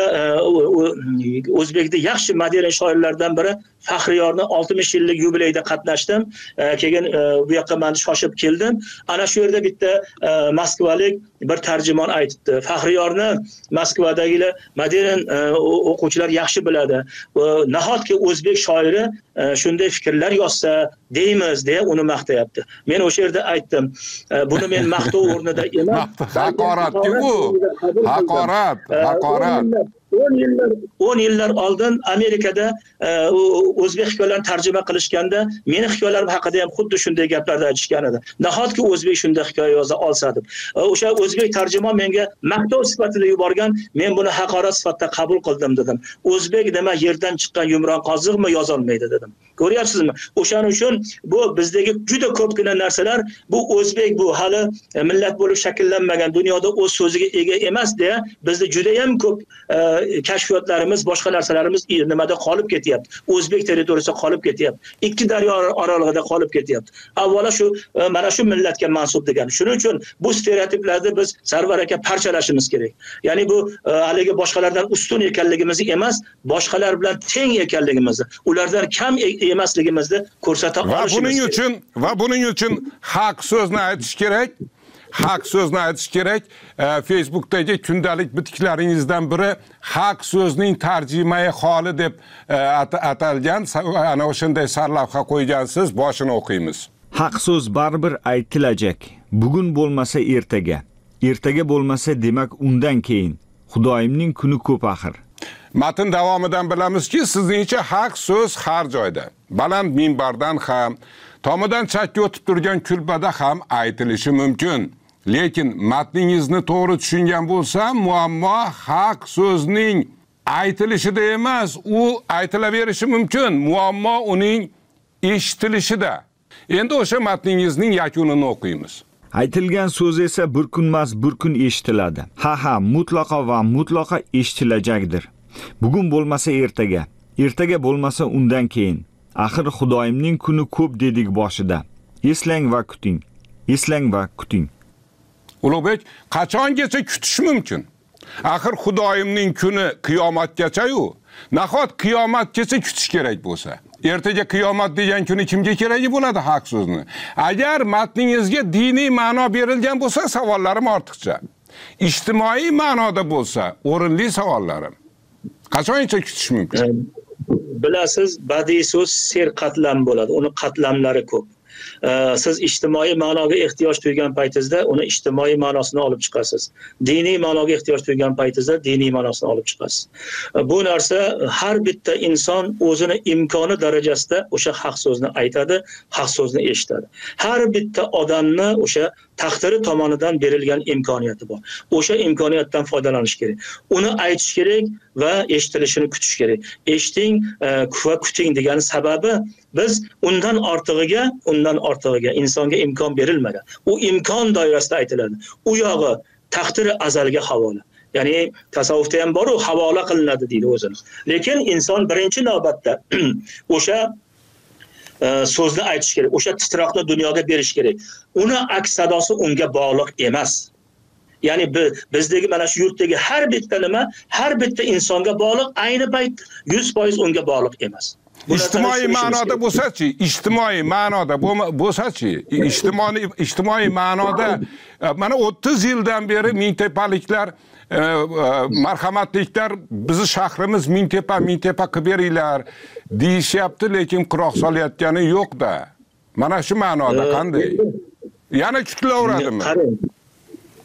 O'zbekda yaxshi modern shoirlardan biri Faxriyorni oltmish yillik yubileyida qatnashdim. Keyin bu yoqqa men shoshib keldim. Ana shu yerda bitta moskvalik bir tarjimon aytibdi. Faxriyorni Moskvadagi modern o'quvchilar yaxshi biladi. Nahotki o'zbek shoiri shunday fikrlar yozsa deymiz deya uni maqtayapti. Men o'sha yerda aytdim, buni men maqtov o'rnida emas, haqoratki bu. Haqorat, haqorat. o'n yillar oldin Amerikada o'zbek hikoyalarini tarjima qilishganda meni hikoyalarim haqida ham xuddi shunday gaplarni aytishgan edi. Nahotki o'zbek shunday hikoya yoza olsa deb. O'sha o'zbek tarjimon menga maqtov sifatida yuborgan, men buni haqorat sifatida qabul qildim dedim. O'zbek nima yerdan chiqqan yumron qoziqmi yoza olmaydi dedim. Ko'ryapsizmi? O'shaning uchun bu bizdagi juda ko'pgina narsalar, bu o'zbek, bu hali millat bo'lib shakllanmagan, dunyoda o'z so'ziga ega emas deya bizda juda ham ko'p kashfiyotlarimiz, boshqa narsalarimiz nimada qolib ketyapti. O'zbek territoriyasida qolib ketyapti. Ikki daryo oralig'ida qolib ketyapti. Avvalo shu mana shu millatga mansub degan. Shuning uchun bu stereotiplarni biz Sarvar aka parchalashimiz kerak. Ya'ni bu haligi boshqalardan ustun ekanligimizni emas, boshqalar bilan teng ekanligimizni, ulardan kam emasligimizni ko'rsata olishimiz kerak. Va buning uchun va buning uchun haq so'zni aytish kerak. Haq so'zni aytish kerak. Facebookdagi kundalik bitiklaringizdan biri haq so'zning tarjimai holi deb atalgan. Ana o'shanday sarlavha qo'ygansiz, boshini o'qiymiz. Haq so'z baribir aytilajak. Bugun bo'lmasa ertaga, ertaga bo'lmasa demak undan keyin. Xudoyimning kuni ko'p axir. Matn davomidan bilamizki, sizningcha haq so'z har joyda. Baland minbardan ham, tomidan chakka o'tib turgan kulbada ham aytilishi mumkin. Lekin matningizni to'g'ri tushungan bo'lsam, muammo haq so'zning aytilishida emas, u aytilaverishi mumkin. Muammo uning eshitilishida. Endi o'sha matningizning yakunini o'qiymiz. Aytilgan so'z esa bir kunmas bir kun eshitiladi. Ha ha, mutlaqo va mutlaqo eshitilajakdir. Bugun bo'lmasa ertaga, ertaga bo'lmasa undan keyin. Axir Xudoyimning kuni ko'p dedik boshida. Eslang va kuting. Eslang va kuting. Ulug'bek, qachongacha kutish mumkin? Axir Xudoyimning kuni qiyomatgacha-yu. Nahot qiyomatgacha kutish kerak bo'lsa, ertaga qiyomat degan kuni kimga keragi bo'ladi haq so'zni? Agar matningizga diniy ma'no berilgan bo'lsa, savollarim ortiqcha. Ijtimoiy ma'noda bo'lsa, o'rinli savollarim. Qachongacha kutish mumkin? Bilasiz, badiiy so'z serqatlam bo'ladi. Uni qatlamlari ko'p. Siz ijtimoiy ma'noga ehtiyoj tuygan paytingizda uni ijtimoiy ma'nosini olib chiqasiz. Diniy ma'noga ehtiyoj tuygan paytingizda diniy ma'nosini olib chiqasiz. Bu narsa har bitta inson o'zini imkoni darajasida o'sha haq so'zni aytadi, haq so'zni eshitadi. Har bitta odamni o'sha taqdiri tomonidan berilgan imkoniyati bor. O'sha imkoniyatdan foydalanish kerak. Uni aytish kerak va eshitilishini kutish kerak. Eshiting va kuting degan sababi biz undan ortig'iga, undan ortig'iga insonga imkon berilmagan. U imkon doirasida aytiladi. U yog'i taqdiri azalga havola. Ya'ni tasavvufda ham bor, u havola qilinadi deydi o'zini. Lekin inson birinchi navbatda o'sha so'zni aytish kerak, o'sha titroqni dunyoga berish kerak. Uni aks sadosi unga bog'liq emas. Ya'ni bizdagi mana shu yurtdagi har bitta nima, har bitta insonga bog'liq, ayni paytda yuz foiz unga bog'liq emas. İjtimoiy ma'noda bo'lsa-chi, ijtimoiy ma'noda bo'lsa-chi, ijtimoiy ijtimoiy ma'noda mana o'ttiz yildan beri mingtepaliklar, marhamatliklar bizni shahrimiz mingtepa, mingtepa qilib beringlar deyishyapti, lekin quroq solayotgani yo'q-da. Mana shu ma'noda qanday? Yana kutilaveradimi?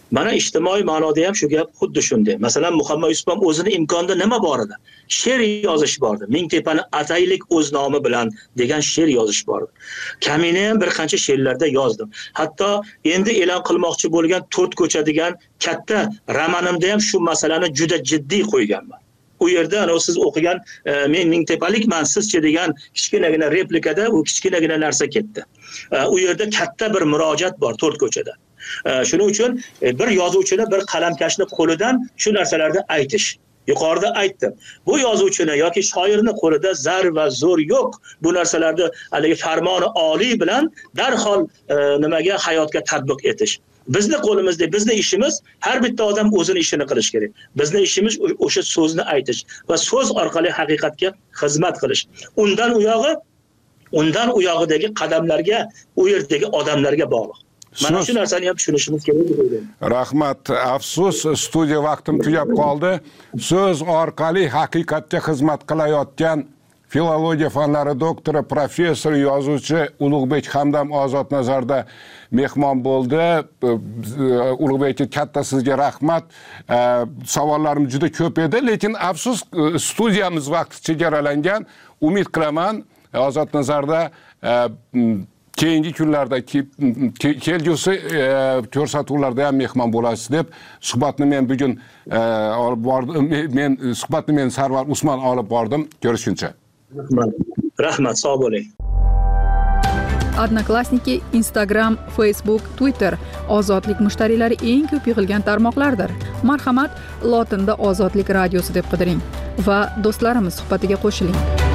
Mana ijtimoiy ma'noda ham shu gap xuddi shunday. Masalan, Muhammad Yusuf ham o'zini imkonida nima bor edi? She'r yozish bor edi. Mingtepani ataylik o'z nomi bilan degan she'r yozish bor edi. Kamina ham bir qancha she'rlarda yozdim. Hatto endi e'lon qilmoqchi bo'lgan to'rt ko'cha degan katta romanimda ham shu masalani juda jiddiy qo'yganman. U yerda ana siz o'qigan e, men mingtepalikman sizchi degan kichkinagina replikada u kichkinagina narsa ketdi. E, u yerda katta bir murojaat bor to'rt ko'chada. E, shuning uchun e, bir yozuvchini, bir qalamkashni qo'lidan shu narsalarni aytish. Yuqorida aytdim. Bu yozuvchini yoki shoirni qo'lida zar va zo'r yo'q. Bu narsalarni haligi farmoni oliy bilan darhol e, nimaga hayotga tatbiq etish. Bizni qo'limizda, bizni ishimiz har bitta odam o'zini ishini qilish kerak. Bizni ishimiz o'sha so'zni aytish va so'z orqali haqiqatga xizmat qilish. Undan u yog'i, undan u yog'idagi qadamlarga, u yerdagi odamlarga bog'liq. Mana shu narsani ham tushunishimiz kerak deb o'ylayman. Rahmat. Afsus, studiya vaqtim tugab qoldi. So'z orqali haqiqatga xizmat qilayotgan filologiya fanlari doktori, professor, yozuvchi Ulug'bek Hamdam Ozodnazarda mehmon bo'ldi. Ulug'bek, katta sizga rahmat. Savollarim juda ko'p edi, lekin afsus studiyamiz vaqti chegaralangan. Umid qilaman Ozodnazarda keyingi kunlarda kelgusi ko'rsatuvlarda ham mehmon bo'lasiz deb suhbatni men bugun olib bordim. Men suhbatni men Sarvar Usmon olib bordim. Ko'rishguncha. Rahmat. Rahmat, sog' bo'ling. Odnoklassniki, Instagram, Facebook, Twitter ozodlik mushtariylari eng ko'p yig'ilgan tarmoqlardir. Marhamat, lotinda Ozodlik radiosi deb qidiring va do'stlarimiz suhbatiga qo'shiling.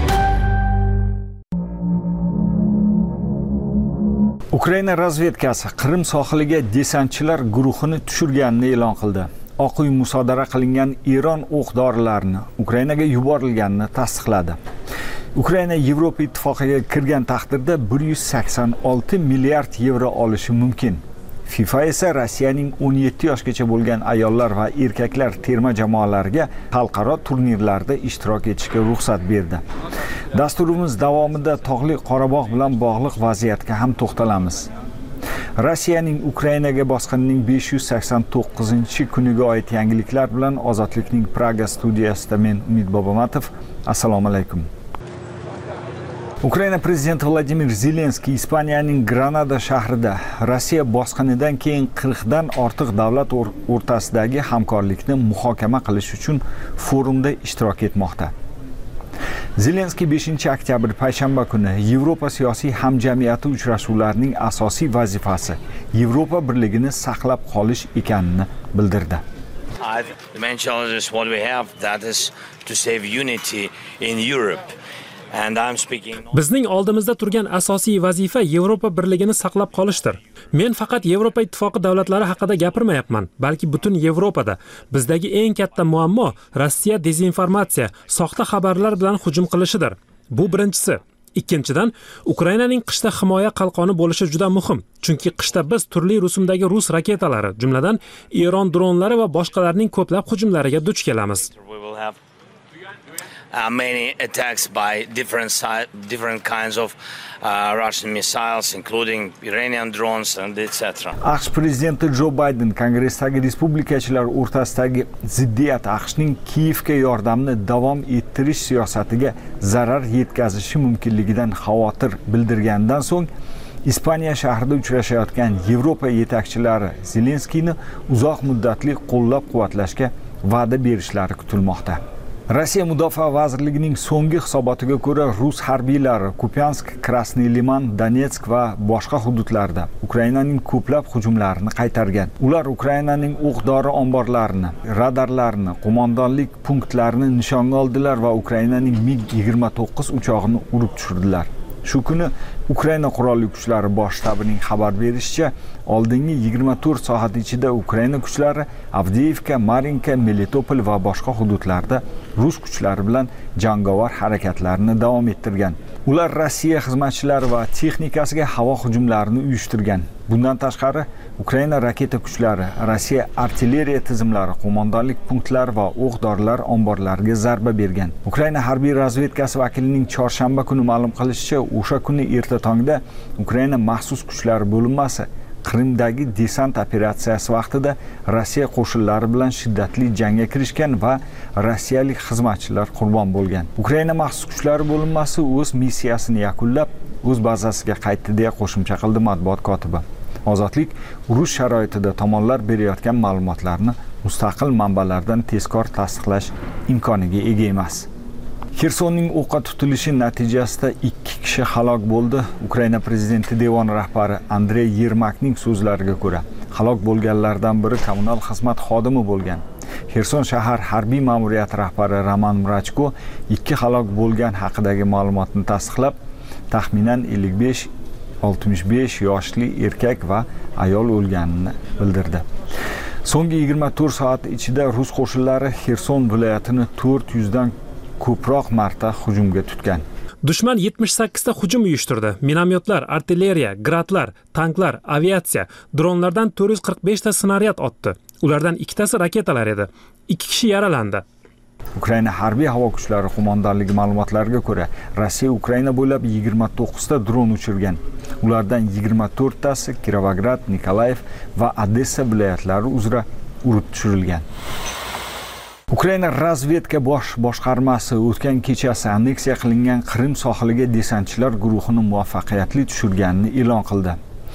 Ukraina razvedkasi Qrim sohiliga desantchilar guruhini tushirganini e'lon qildi. Oq uy musodara qilingan Eron o'q-dorilarini Ukrainaga yuborilganini tasdiqladi. Ukraina Yevropa ittifoqiga kirgan taqdirda bir yuz sakson olti milliard yevro olishi mumkin. FIFA esa Rossiyaning o'n yetti yoshgacha bo'lgan ayollar va erkaklar terma jamoalariga xalqaro turnirlarda ishtirok etishga ruxsat berdi. Dasturimiz davomida Tog'li Qorabog' bilan bog'liq vaziyatga ham to'xtalamiz. Rossiyaning Ukrainaga bosqinining besh yuz sakson to'qqizinchi kuniga oid yangiliklar bilan Ozodlikning Praga studiyasida men Umid Bobomatov. Assalomu alaykum. Ukraina prezidenti Vladimir Zelenskiy Ispaniyaning Granada shahrida Rossiya bosqinidan keyin qirq dan ortiq davlat o'rtasidagi hamkorlikni muhokama qilish uchun forumda ishtirok etmoqda. Zelenskiy beshinchi oktyabr payshanba kuni Yevropa siyosiy hamjamiyati uchrashuvlarining asosiy vazifasi Yevropa birligini saqlab qolish ekanini bildirdi. The main challenge is what we have, that is to save unity in Europe. Bizning oldimizda turgan asosiy vazifa Yevropa birligini saqlab qolishdir. Men faqat Yevropa ittifoqi davlatlari haqida gapirmayapman, balki butun Yevropada bizdagi eng katta muammo Rossiya dezinformatsiya, soxta xabarlar bilan hujum qilishidir. Bu birinchisi. Ikkinchidan, Ukrainaning qishda himoya qalqoni bo'lishi juda muhim, chunki qishda biz turli rusumdagi rus raketalari, jumladan Eron dronlari va boshqalarning ko'plab hujumlariga duch kelamiz. Uh, many attacks by different side, different kinds of uh, Russian missiles, including Iranian drones and et cetera. AQSh prezidenti Jo Bayden Kongressdagi respublikachilar o'rtasidagi ziddiyat AQShning Kiyevga yordamni davom ettirish siyosatiga zarar yetkazishi mumkinligidan xavotir bildirgandan so'ng Ispaniya shahrida uchrashayotgan Yevropa yetakchilari Zelenskiyni uzoq muddatli qo'llab-quvvatlashga va'da berishlari kutilmoqda. Rossiya Mudofaa vazirligining so'nggi hisobotiga ko'ra, rus harbiylari Kupiansk, Krasny Liman, Donetsk va boshqa hududlarda Ukrainaning ko'plab hujumlarini qaytargan. Ular Ukrainaning o'q-dori omborlarini, radarlarini, qo'mondonlik punktlarini nishonga oldilar va Ukrainaning mig yigirma to'qqiz uchog'ini urib tushirdilar. Shu kuni Ukraina qurolli kuchlari bosh shtabining xabar berishicha, oldingi yigirma to'rt soat ichida Ukraina kuchlari Avdiivka, Marinka, Melitopol va boshqa hududlarda rus kuchlari bilan jangovar harakatlarini davom ettirgan. Ular Rossiya xizmatchilari va texnikasiga havo hujumlarini uyushtirgan. Bundan tashqari, Ukraina raketa kuchlari Rossiya artilleriya tizimlari, qo'mondonlik punktlari va o'q-dorilar omborlariga zarba bergan. Ukraina harbiy razvedkasi vakilining chorshanba kuni ma'lum qilishicha, o'sha kuni erta tongda Ukraina maxsus kuchlari bo'linmasi Qrimdagi desant operatsiyasi vaqtida Rossiya qo'shinlari bilan shiddatli jangga kirishgan va rossiyalik xizmatchilar qurbon bo'lgan. Ukraina maxsus kuchlari bo'linmasi o'z missiyasini yakunlab, o'z bazasiga qaytdi deya qo'shimcha qildi matbuot kotibi. Ozodlik urush sharoitida tomonlar berayotgan ma'lumotlarni mustaqil manbalardan tezkor tasdiqlash imkoniga ega emas. Xersonning o'qqa tutilishi natijasida ikki kishi halok bo'ldi. Ukraina prezidenti devoni rahbari Andrey Yermakning so'zlariga ko'ra, halok bo'lganlardan biri kommunal xizmat xodimi bo'lgan. Xerson shahar harbiy ma'muriyati rahbari Roman Mrachko ikki halok bo'lgan haqidagi ma'lumotni tasdiqlab, taxminan ellik besh oltmish besh yoshli erkak va ayol o'lganini bildirdi. So'nggi yigirma to'rt soat ichida rus qo'shinlari Xerson viloyatini to'rt yuz dan ko'proq marta hujumga tutgan. Dushman yetmish sakkiz ta hujum uyushtirdi. Minomyotlar, artilleriya, gradlar, tanklar, aviatsiya, dronlardan to'rt yuz qirq besh ta snaryad otdi. Ulardan ikkitasi raketalar edi. ikki kishi yaralandi. Ukraina harbiy havo kuchlari qo'mondonligi ma'lumotlariga ko'ra, Rossiya Ukraina bo'ylab yigirma to'qqiz ta dron uchirgan. Ulardan yigirma to'rt tasi Kirovograd, Nikolayev va Odessa viloyatlari uzra urib tushirilgan. Ukraina razvedka bosh boshqarmasi o'tgan kechasi anneksiya qilingan Qrim sohiliga desantchilar guruhini muvaffaqiyatli tushirganini e'lon qildi.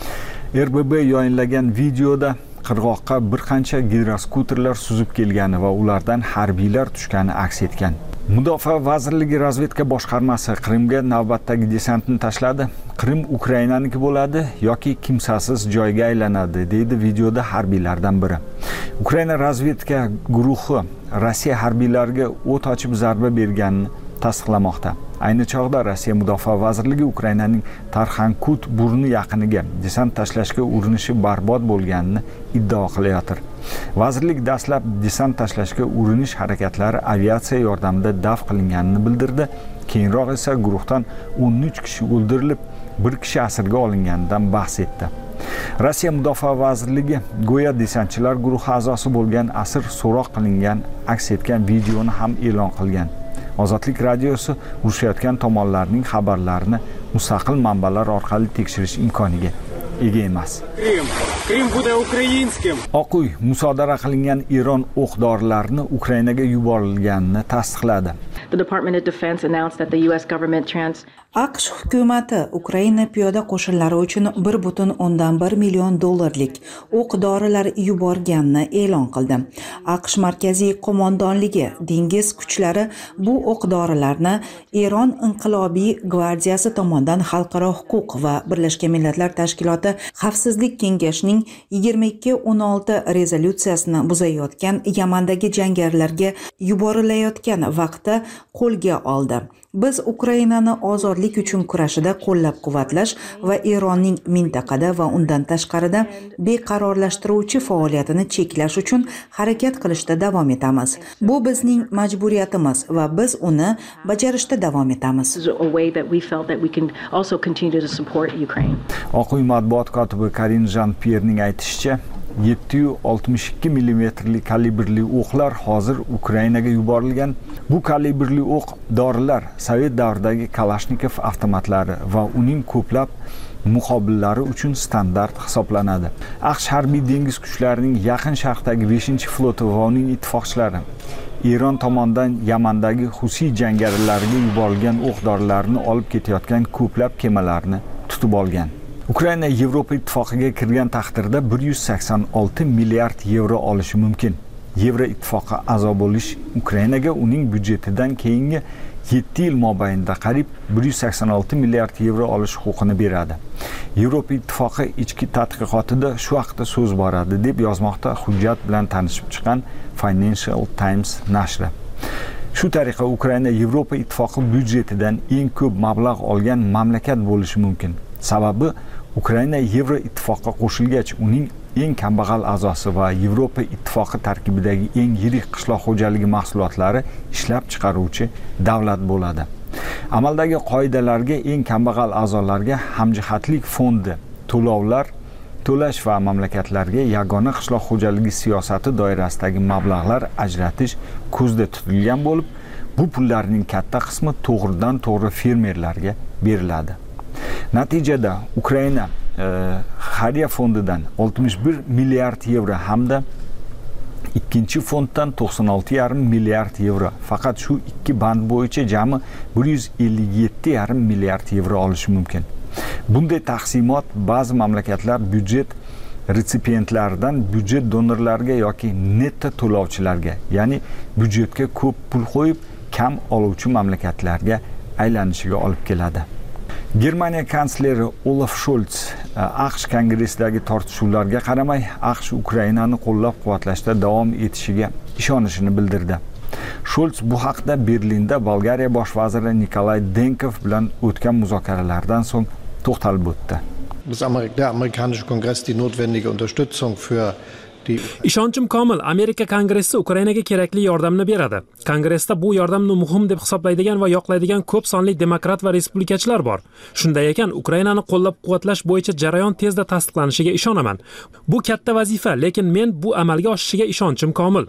R B B yayinlagan videoda qirg'oqqa bir qancha gidroskuterlar suzib kelgani va ulardan harbiylar tushgani aks etgan. Mudofaa vazirligi razvedka boshqarmasi Qrimga navbatdagi desantni tashladi. Qrim Ukrainaniki bo'ladi yoki kimsasiz joyga aylanadi, deydi videoda harbiylardan biri. Ukraina razvedka guruhi Rossiya harbiylariga o't ochib zarba berganini tasdiqlamoqda. Ayni chog'da Rossiya mudofaa vazirligi Ukrainaning Tarxankut burni yaqiniga desant tashlashga urinishi barbod bo'lganini iddao qilayotir. Vazirlik dastlab desant tashlashga urinish harakatlari aviatsiya yordamida daf qilinganini bildirdi. Keyinroq esa guruhdan o'n uch kishi o'ldirilib, bir kishi asirga olinganidan bahs etdi. Rossiya mudofaa vazirligi go'yo desantchilar guruhi a'zosi bo'lgan asir so'roq qilingan aks etgan videoni ham e'lon qilgan. Ozodlik radiosi urushayotgan tomonlarning xabarlarini mustaqil manbalar orqali tekshirish imkoniga ega emas. Qrim, Qrim bude ukrainskim. Oq uy musodara qilingan Eron o'q-dorilarini Ukrainaga yuborilganini tasdiqladi. The Department of Defense announced that the U S government trans AQSh hukumati Ukraina piyoda qo'shinlari uchun bir butun o'ndan bir million dollarlik o'q-dorilar yuborganini e'lon qildi. AQSh markaziy qo'mondonligi dengiz kuchlari bu o'q-dorilarni Eron inqilobiy gvardiyasi tomonidan xalqaro huquq va Birlashgan Millatlar Tashkiloti Xavfsizlik kengashining yigirma ikki o'n olti rezolyutsiyasini buzayotgan Yamandagi jangarilarga yuborilayotgan vaqtda qo'lga oldi. Biz Ukrainani ozodlik uchun kurashida qo'llab-quvvatlash va Eronning mintaqada va undan tashqarida beqarorlashtiruvchi faoliyatini cheklash uchun harakat qilishda davom etamiz. Bu bizning majburiyatimiz va biz uni bajarishda davom etamiz. Oq uy matbuot kotibi Karin Jean-Pierrening aytishicha, yetti yuz oltmish ikki millimetrli kalibrli o'qlar hozir Ukrainaga yuborilgan. Bu kalibrli o'q dorilar Sovet davridagi Kalashnikov avtomatlari va uning ko'plab muqobillari uchun standart hisoblanadi. AQSh harbiy dengiz kuchlarining Yaqin Sharqdagi beshinchi floti va uning ittifoqchilari Eron tomonidan Yamandagi Husi jangarilariga yuborilgan o'q dorilarni olib ketayotgan ko'plab kemalarni tutib olgan. Ukraina Yevropa ittifoqiga kirgan taqdirda bir yuz sakson olti milliard yevro olishi mumkin. Yevro ittifoqi a'zo bo'lish Ukrainaga uning byudjetidan keyingi yetti yil mobaynida qariyb bir yuz sakson olti milliard yevro olish huquqini beradi. Yevropa ittifoqi ichki tadqiqotida shu haqda so'z boradi, deb yozmoqda hujjat bilan tanishib chiqqan Financial Times nashri. Shu tariqa Ukraina Yevropa ittifoqi byudjetidan eng ko'p mablag' olgan mamlakat bo'lishi mumkin. Sababi Ukraina Yevro ittifoqqa qo'shilgach, uning eng kambag'al a'zosi va Yevropa ittifoqi tarkibidagi eng yirik qishloq xo'jaligi mahsulotlari ishlab chiqaruvchi davlat bo'ladi. Amaldagi qoidalarga eng kambag'al a'zolarga hamjihatlik fondi to'lovlar to'lash va mamlakatlarga yagona qishloq xo'jaligi siyosati doirasidagi mablag'lar ajratish ko'zda tutilgan bo'lib, bu pullarning katta qismi to'g'ridan to'g'ri fermerlarga beriladi. Natijada Ukraina xayriya fondidan oltmish bir milliard yevro hamda ikkinchi fonddan to'qson olti yarim milliard yevro. Faqat shu ikki band bo'yicha jami bir yuz ellik yetti yarim milliard yevro olishi mumkin. Bunday taqsimot ba'zi mamlakatlar byudjet retsipientlaridan byudjet donorlarga yoki netto to'lovchilarga, ya'ni byudjetga ko'p pul qo'yib, kam oluvchi mamlakatlarga aylanishiga olib keladi. Germaniya kansleri Olaf Scholz AQSh kongressidagi tortishuvlarga qaramay AQSh Ukrainani qo'llab-quvvatlashda davom etishiga ishonishini bildirdi. Scholz bu haqda Berlinda Bolgariya bosh vaziri Nikolay Denkov bilan o'tgan muzokaralardan so'ng to'xtalib o'tdi. Der amerikanische Kongress die notwendige Unterstützung für Ishonchim komil, Amerika Kongressi Ukrainaga kerakli yordamni beradi. Kongressda bu yordamni muhim deb hisoblaydigan va yoqlaydigan ko'p sonli demokrat va respublikachilar bor. Shunday ekan, Ukrainani qo'llab-quvvatlash bo'yicha jarayon tezda tasdiqlanishiga ishonaman. Bu katta vazifa, lekin men bu amalga oshishiga ishonchim komil.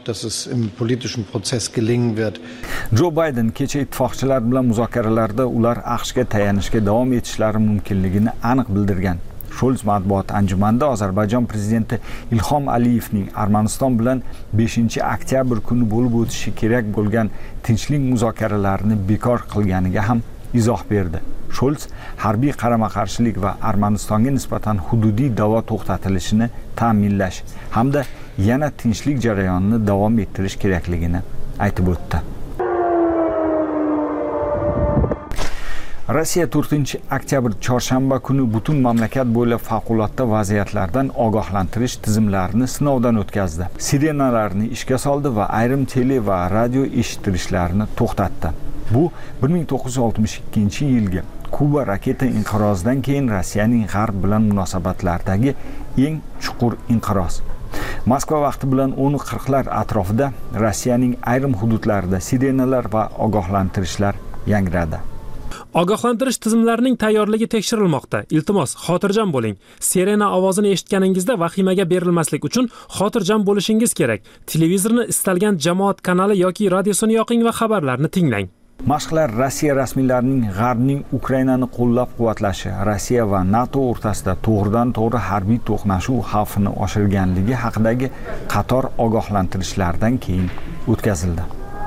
Joe Biden kecha ittifoqchilar bilan muzokaralarda ular AQShga tayanishga davom etishlari mumkinligini aniq bildirgan. Scholz matbuot anjumanida Ozarbayjon prezidenti Ilhom Aliyevning Armaniston bilan beshinchi oktyabr kuni bo'lib o'tishi kerak bo'lgan tinchlik muzokaralarini bekor qilganiga ham izoh berdi. Scholz harbiy qarama-qarshilik va Armanistonga nisbatan hududiy da'vo to'xtatilishini ta'minlash hamda yana tinchlik jarayonini davom ettirish kerakligini aytib o'tdi. Rossiya to'rtinchi oktyabr chorshanba kuni butun mamlakat bo'ylab favqulodda vaziyatlardan ogohlantirish tizimlarini sinovdan o'tkazdi. Sirenalarni ishga soldi va ayrim tele va radio eshittirishlarni to'xtatdi. Bu bir ming to'qqiz yuz oltmish ikkinchi yilgi Kuba raketa inqirozidan keyin Rossiyaning g'arb bilan munosabatlaridagi eng chuqur inqiroz. Moskva vaqti bilan o'n qirqlar atrofida Rossiyaning ayrim hududlarida sirenalar va ogohlantirishlar yangradi. Ogohlantirish tizimlarining tayyorligi tekshirilmoqda. Iltimos, xotirjam bo'ling. Sirena ovozini eshitganingizda vahimaga berilmaslik uchun xotirjam bo'lishingiz kerak. Televizorni istalgan jamoat kanali yoki radiosini yoqing va xabarlarni tinglang. Mashqlar Rossiya rasmiylarining G'arbning Ukrainani qo'llab-quvvatlashi, Rossiya va NATO o'rtasida to'g'ridan-to'g'ri harbiy to'qnashuv xavfini oshirganligi haqidagi qator ogohlantirishlardan keyin o'tkazildi.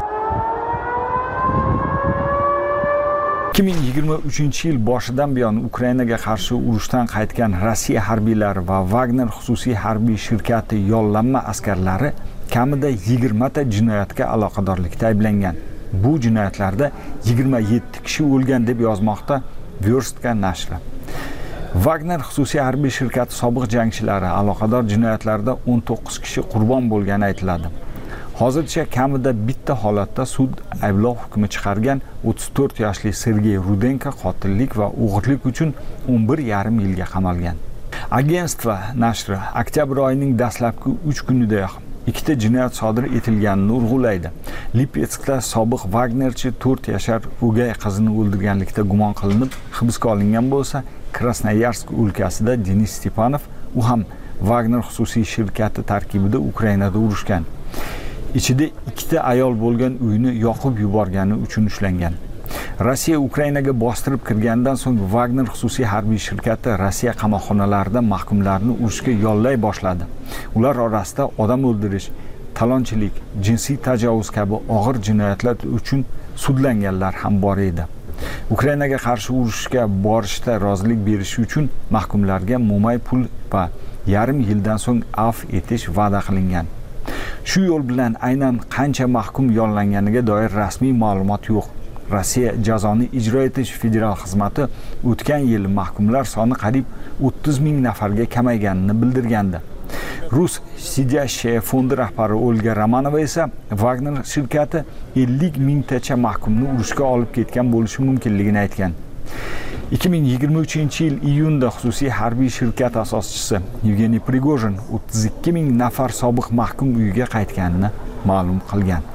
ikki ming yigirma uchinchi yil boshidan buyon Ukrainaga qarshi urushdan qaytgan Rossiya harbiylari va Wagner xususiy harbiy shirkati yollanma askarlari kamida yigirma ta jinoyatga aloqadorlikda ayblangan. Bu jinoyatlarda yigirma yetti kishi o'lgan deb yozmoqda Verstka nashri. Wagner xususiy harbiy shirkati sobiq jangchilari aloqador jinoyatlarda o'n to'qqiz kishi qurbon bo'lgani aytiladi. Hozircha kamida bitta holatda sud ayblov hukmi chiqargan o'ttiz to'rt yoshli Sergey Rudenko qotillik va o'g'irlik uchun o'n bir yarim yilga qamalgan. Agentство nashri oktyabr oyining dastlabki uch kunidayoq ikkita jinoyat sodir etilganini urg'ulaydi. Lipetskda sobiq Wagnerchi to'rt yashar o'gay qizini o'ldirganlikda gumon qilinib hibsga olingan bo'lsa, Krasnoyarsk o'lkasida Denis Stepanov, u ham Wagner xususiy shirkati tarkibida Ukrainada urushgan. Ichida ikkita ayol bo'lgan uyni yoqib yuborgani uchun ushlangan. Rossiya Ukrainaga bostirib kirgandan so'ng Wagner xususiy harbiy shirkati Rossiya qamoqxonalarida mahkumlarni urushga yollay boshladi. Ular orasida odam o'ldirish, talonchilik, jinsiy tajovuz kabi og'ir jinoyatlar uchun sudlanganlar ham bor edi. Ukrainaga qarshi urushga borishda rozilik berish uchun mahkumlarga mo'may pul va yarim yildan so'ng afv etish va'da qilingan. Shu yo'l bilan aynan qancha mahkum yollanganiga doir rasmiy ma'lumot yo'q. Rossiya jazoni ijro etish federal xizmati o'tgan yil mahkumlar soni qariyb o'ttiz ming nafarga kamayganini bildirgandi. Rus Sidyashaya fondi rahbari Olga Romanova esa Wagner shirkati ellik mingtacha mahkumni urushga olib ketgan bo'lishi mumkinligini aytgan. ikki ming yigirma uchinchi yil iyunda xususiy harbiy shirkat asoschisi Yevgeniy Prigojin o'ttiz ikki ming nafar sobiq mahkum uyiga qaytganini ma'lum qilgan.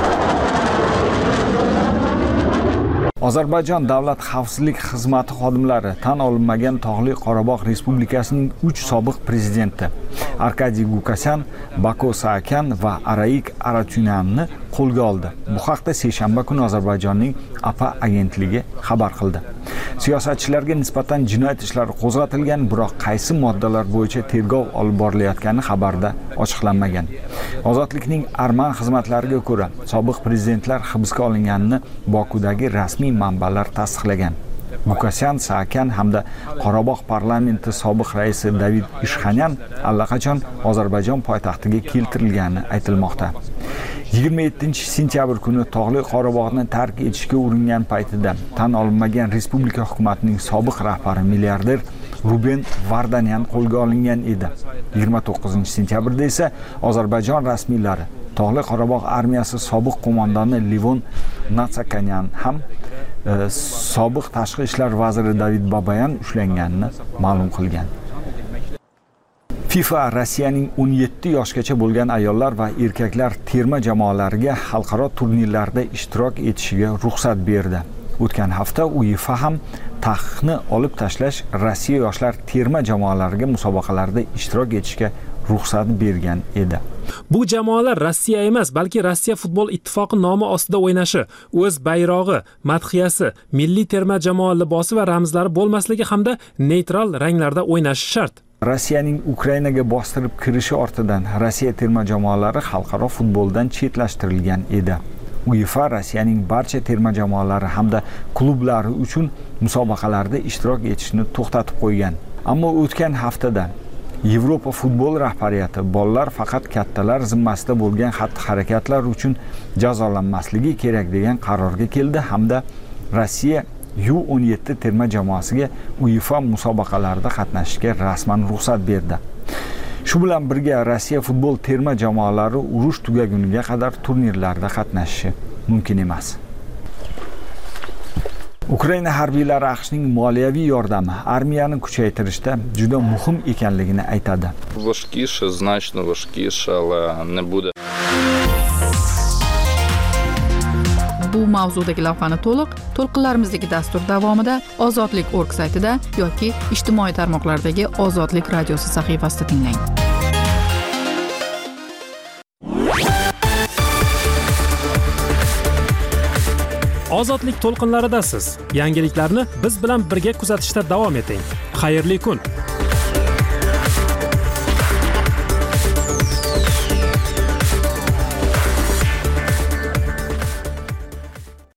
Ozarbayjon davlat xavfsizlik xizmati xodimlari tan olinmagan Tog'li Qorabog' Respublikasining uch sobiq prezidenti Arkadiy Gukasyan, Bako Saakyan va Araik Aratyunyanni qo'lga oldi. Bu haqda seshanba kuni Ozarbayjonning A P A agentligi xabar qildi. Siyosatchilarga nisbatan jinoyat ishlari qo'zg'atilgan, biroq qaysi moddalar bo'yicha tergov olib borilayotgani xabarda ochiqlanmagan. Ozodlikning Arman xizmatlariga ko'ra, sobiq prezidentlar hibsga olinganini Bokudagi rasmiy manbalar tasdiqlagan. Bukasyan Saakan hamda Qorabog' parlamenti sobiq raisi David Ishxanyan allaqachon Ozarbayjon poytaxtiga keltirilgani aytilmoqda. yigirma yettinchi sentyabr kuni Tog'li Qorabog'ni tark etishga uringan paytida tan olinmagan respublika hukumatining sobiq rahbari milliarder Ruben Vardanyan qo'lga olingan edi. yigirma to'qqizinchi sentyabrda esa Ozarbayjon rasmiylari Tog'li Qorabog' armiyasi sobiq qo'mondoni Levon Natsakanyan ham e, sobiq tashqi ishlar vaziri David Babayan ushlanganini ma'lum qilgan. FIFA Rossiyaning o'n yetti yoshgacha bo'lgan ayollar va erkaklar terma jamoalariga xalqaro turnirlarda ishtirok etishiga ruxsat berdi. O'tgan hafta UEFA ham taqiqni olib tashlash Rossiya yoshlar terma jamoalariga musobaqalarda ishtirok etishga ruxsat bergan edi. Bu jamoalar Rossiya emas, balki Rossiya futbol ittifoqi nomi ostida o'ynashi, o'z bayrog'i, madhiyasi, milliy terma jamoa libosi va ramzlari bo'lmasligi hamda neytral ranglarda o'ynashi shart. Rossiyaning Ukrainaga bostirib kirishi ortidan Rossiya terma jamoalari xalqaro futboldan chetlashtirilgan edi. UEFA Rossiyaning barcha terma jamoalari hamda klublari uchun musobaqalarda ishtirok etishni to'xtatib qo'ygan. Ammo o'tgan haftada Yevropa futbol rahbariyati bolalar faqat kattalar zimmasida bo'lgan xatti-harakatlar uchun jazolanmasligi kerak degan qarorga keldi hamda Rossiya U o'n yetti terma jamoasiga UEFA musobaqalarida qatnashishga rasman ruxsat berdi. Shu bilan birga Rossiya futbol terma jamoalari urush tugaguniga qadar turnirlarda qatnashishi mumkin emas. Ukraina harbiylari AQShning moliyaviy yordami armiyani kuchaytirishda juda muhim ekanligini aytadi. Важкіше, значно важкіше, але не буде. Bu mavzudagi lavhani to'liq to'lqinlarimizdagi dastur davomida Ozodlik org saytida yoki ijtimoiy tarmoqlardagi Ozodlik radiosi sahifasida tinglang. Ozodlik to'lqinlaridasiz. Yangiliklarni biz bilan birga kuzatishda davom eting. Xayrli kun.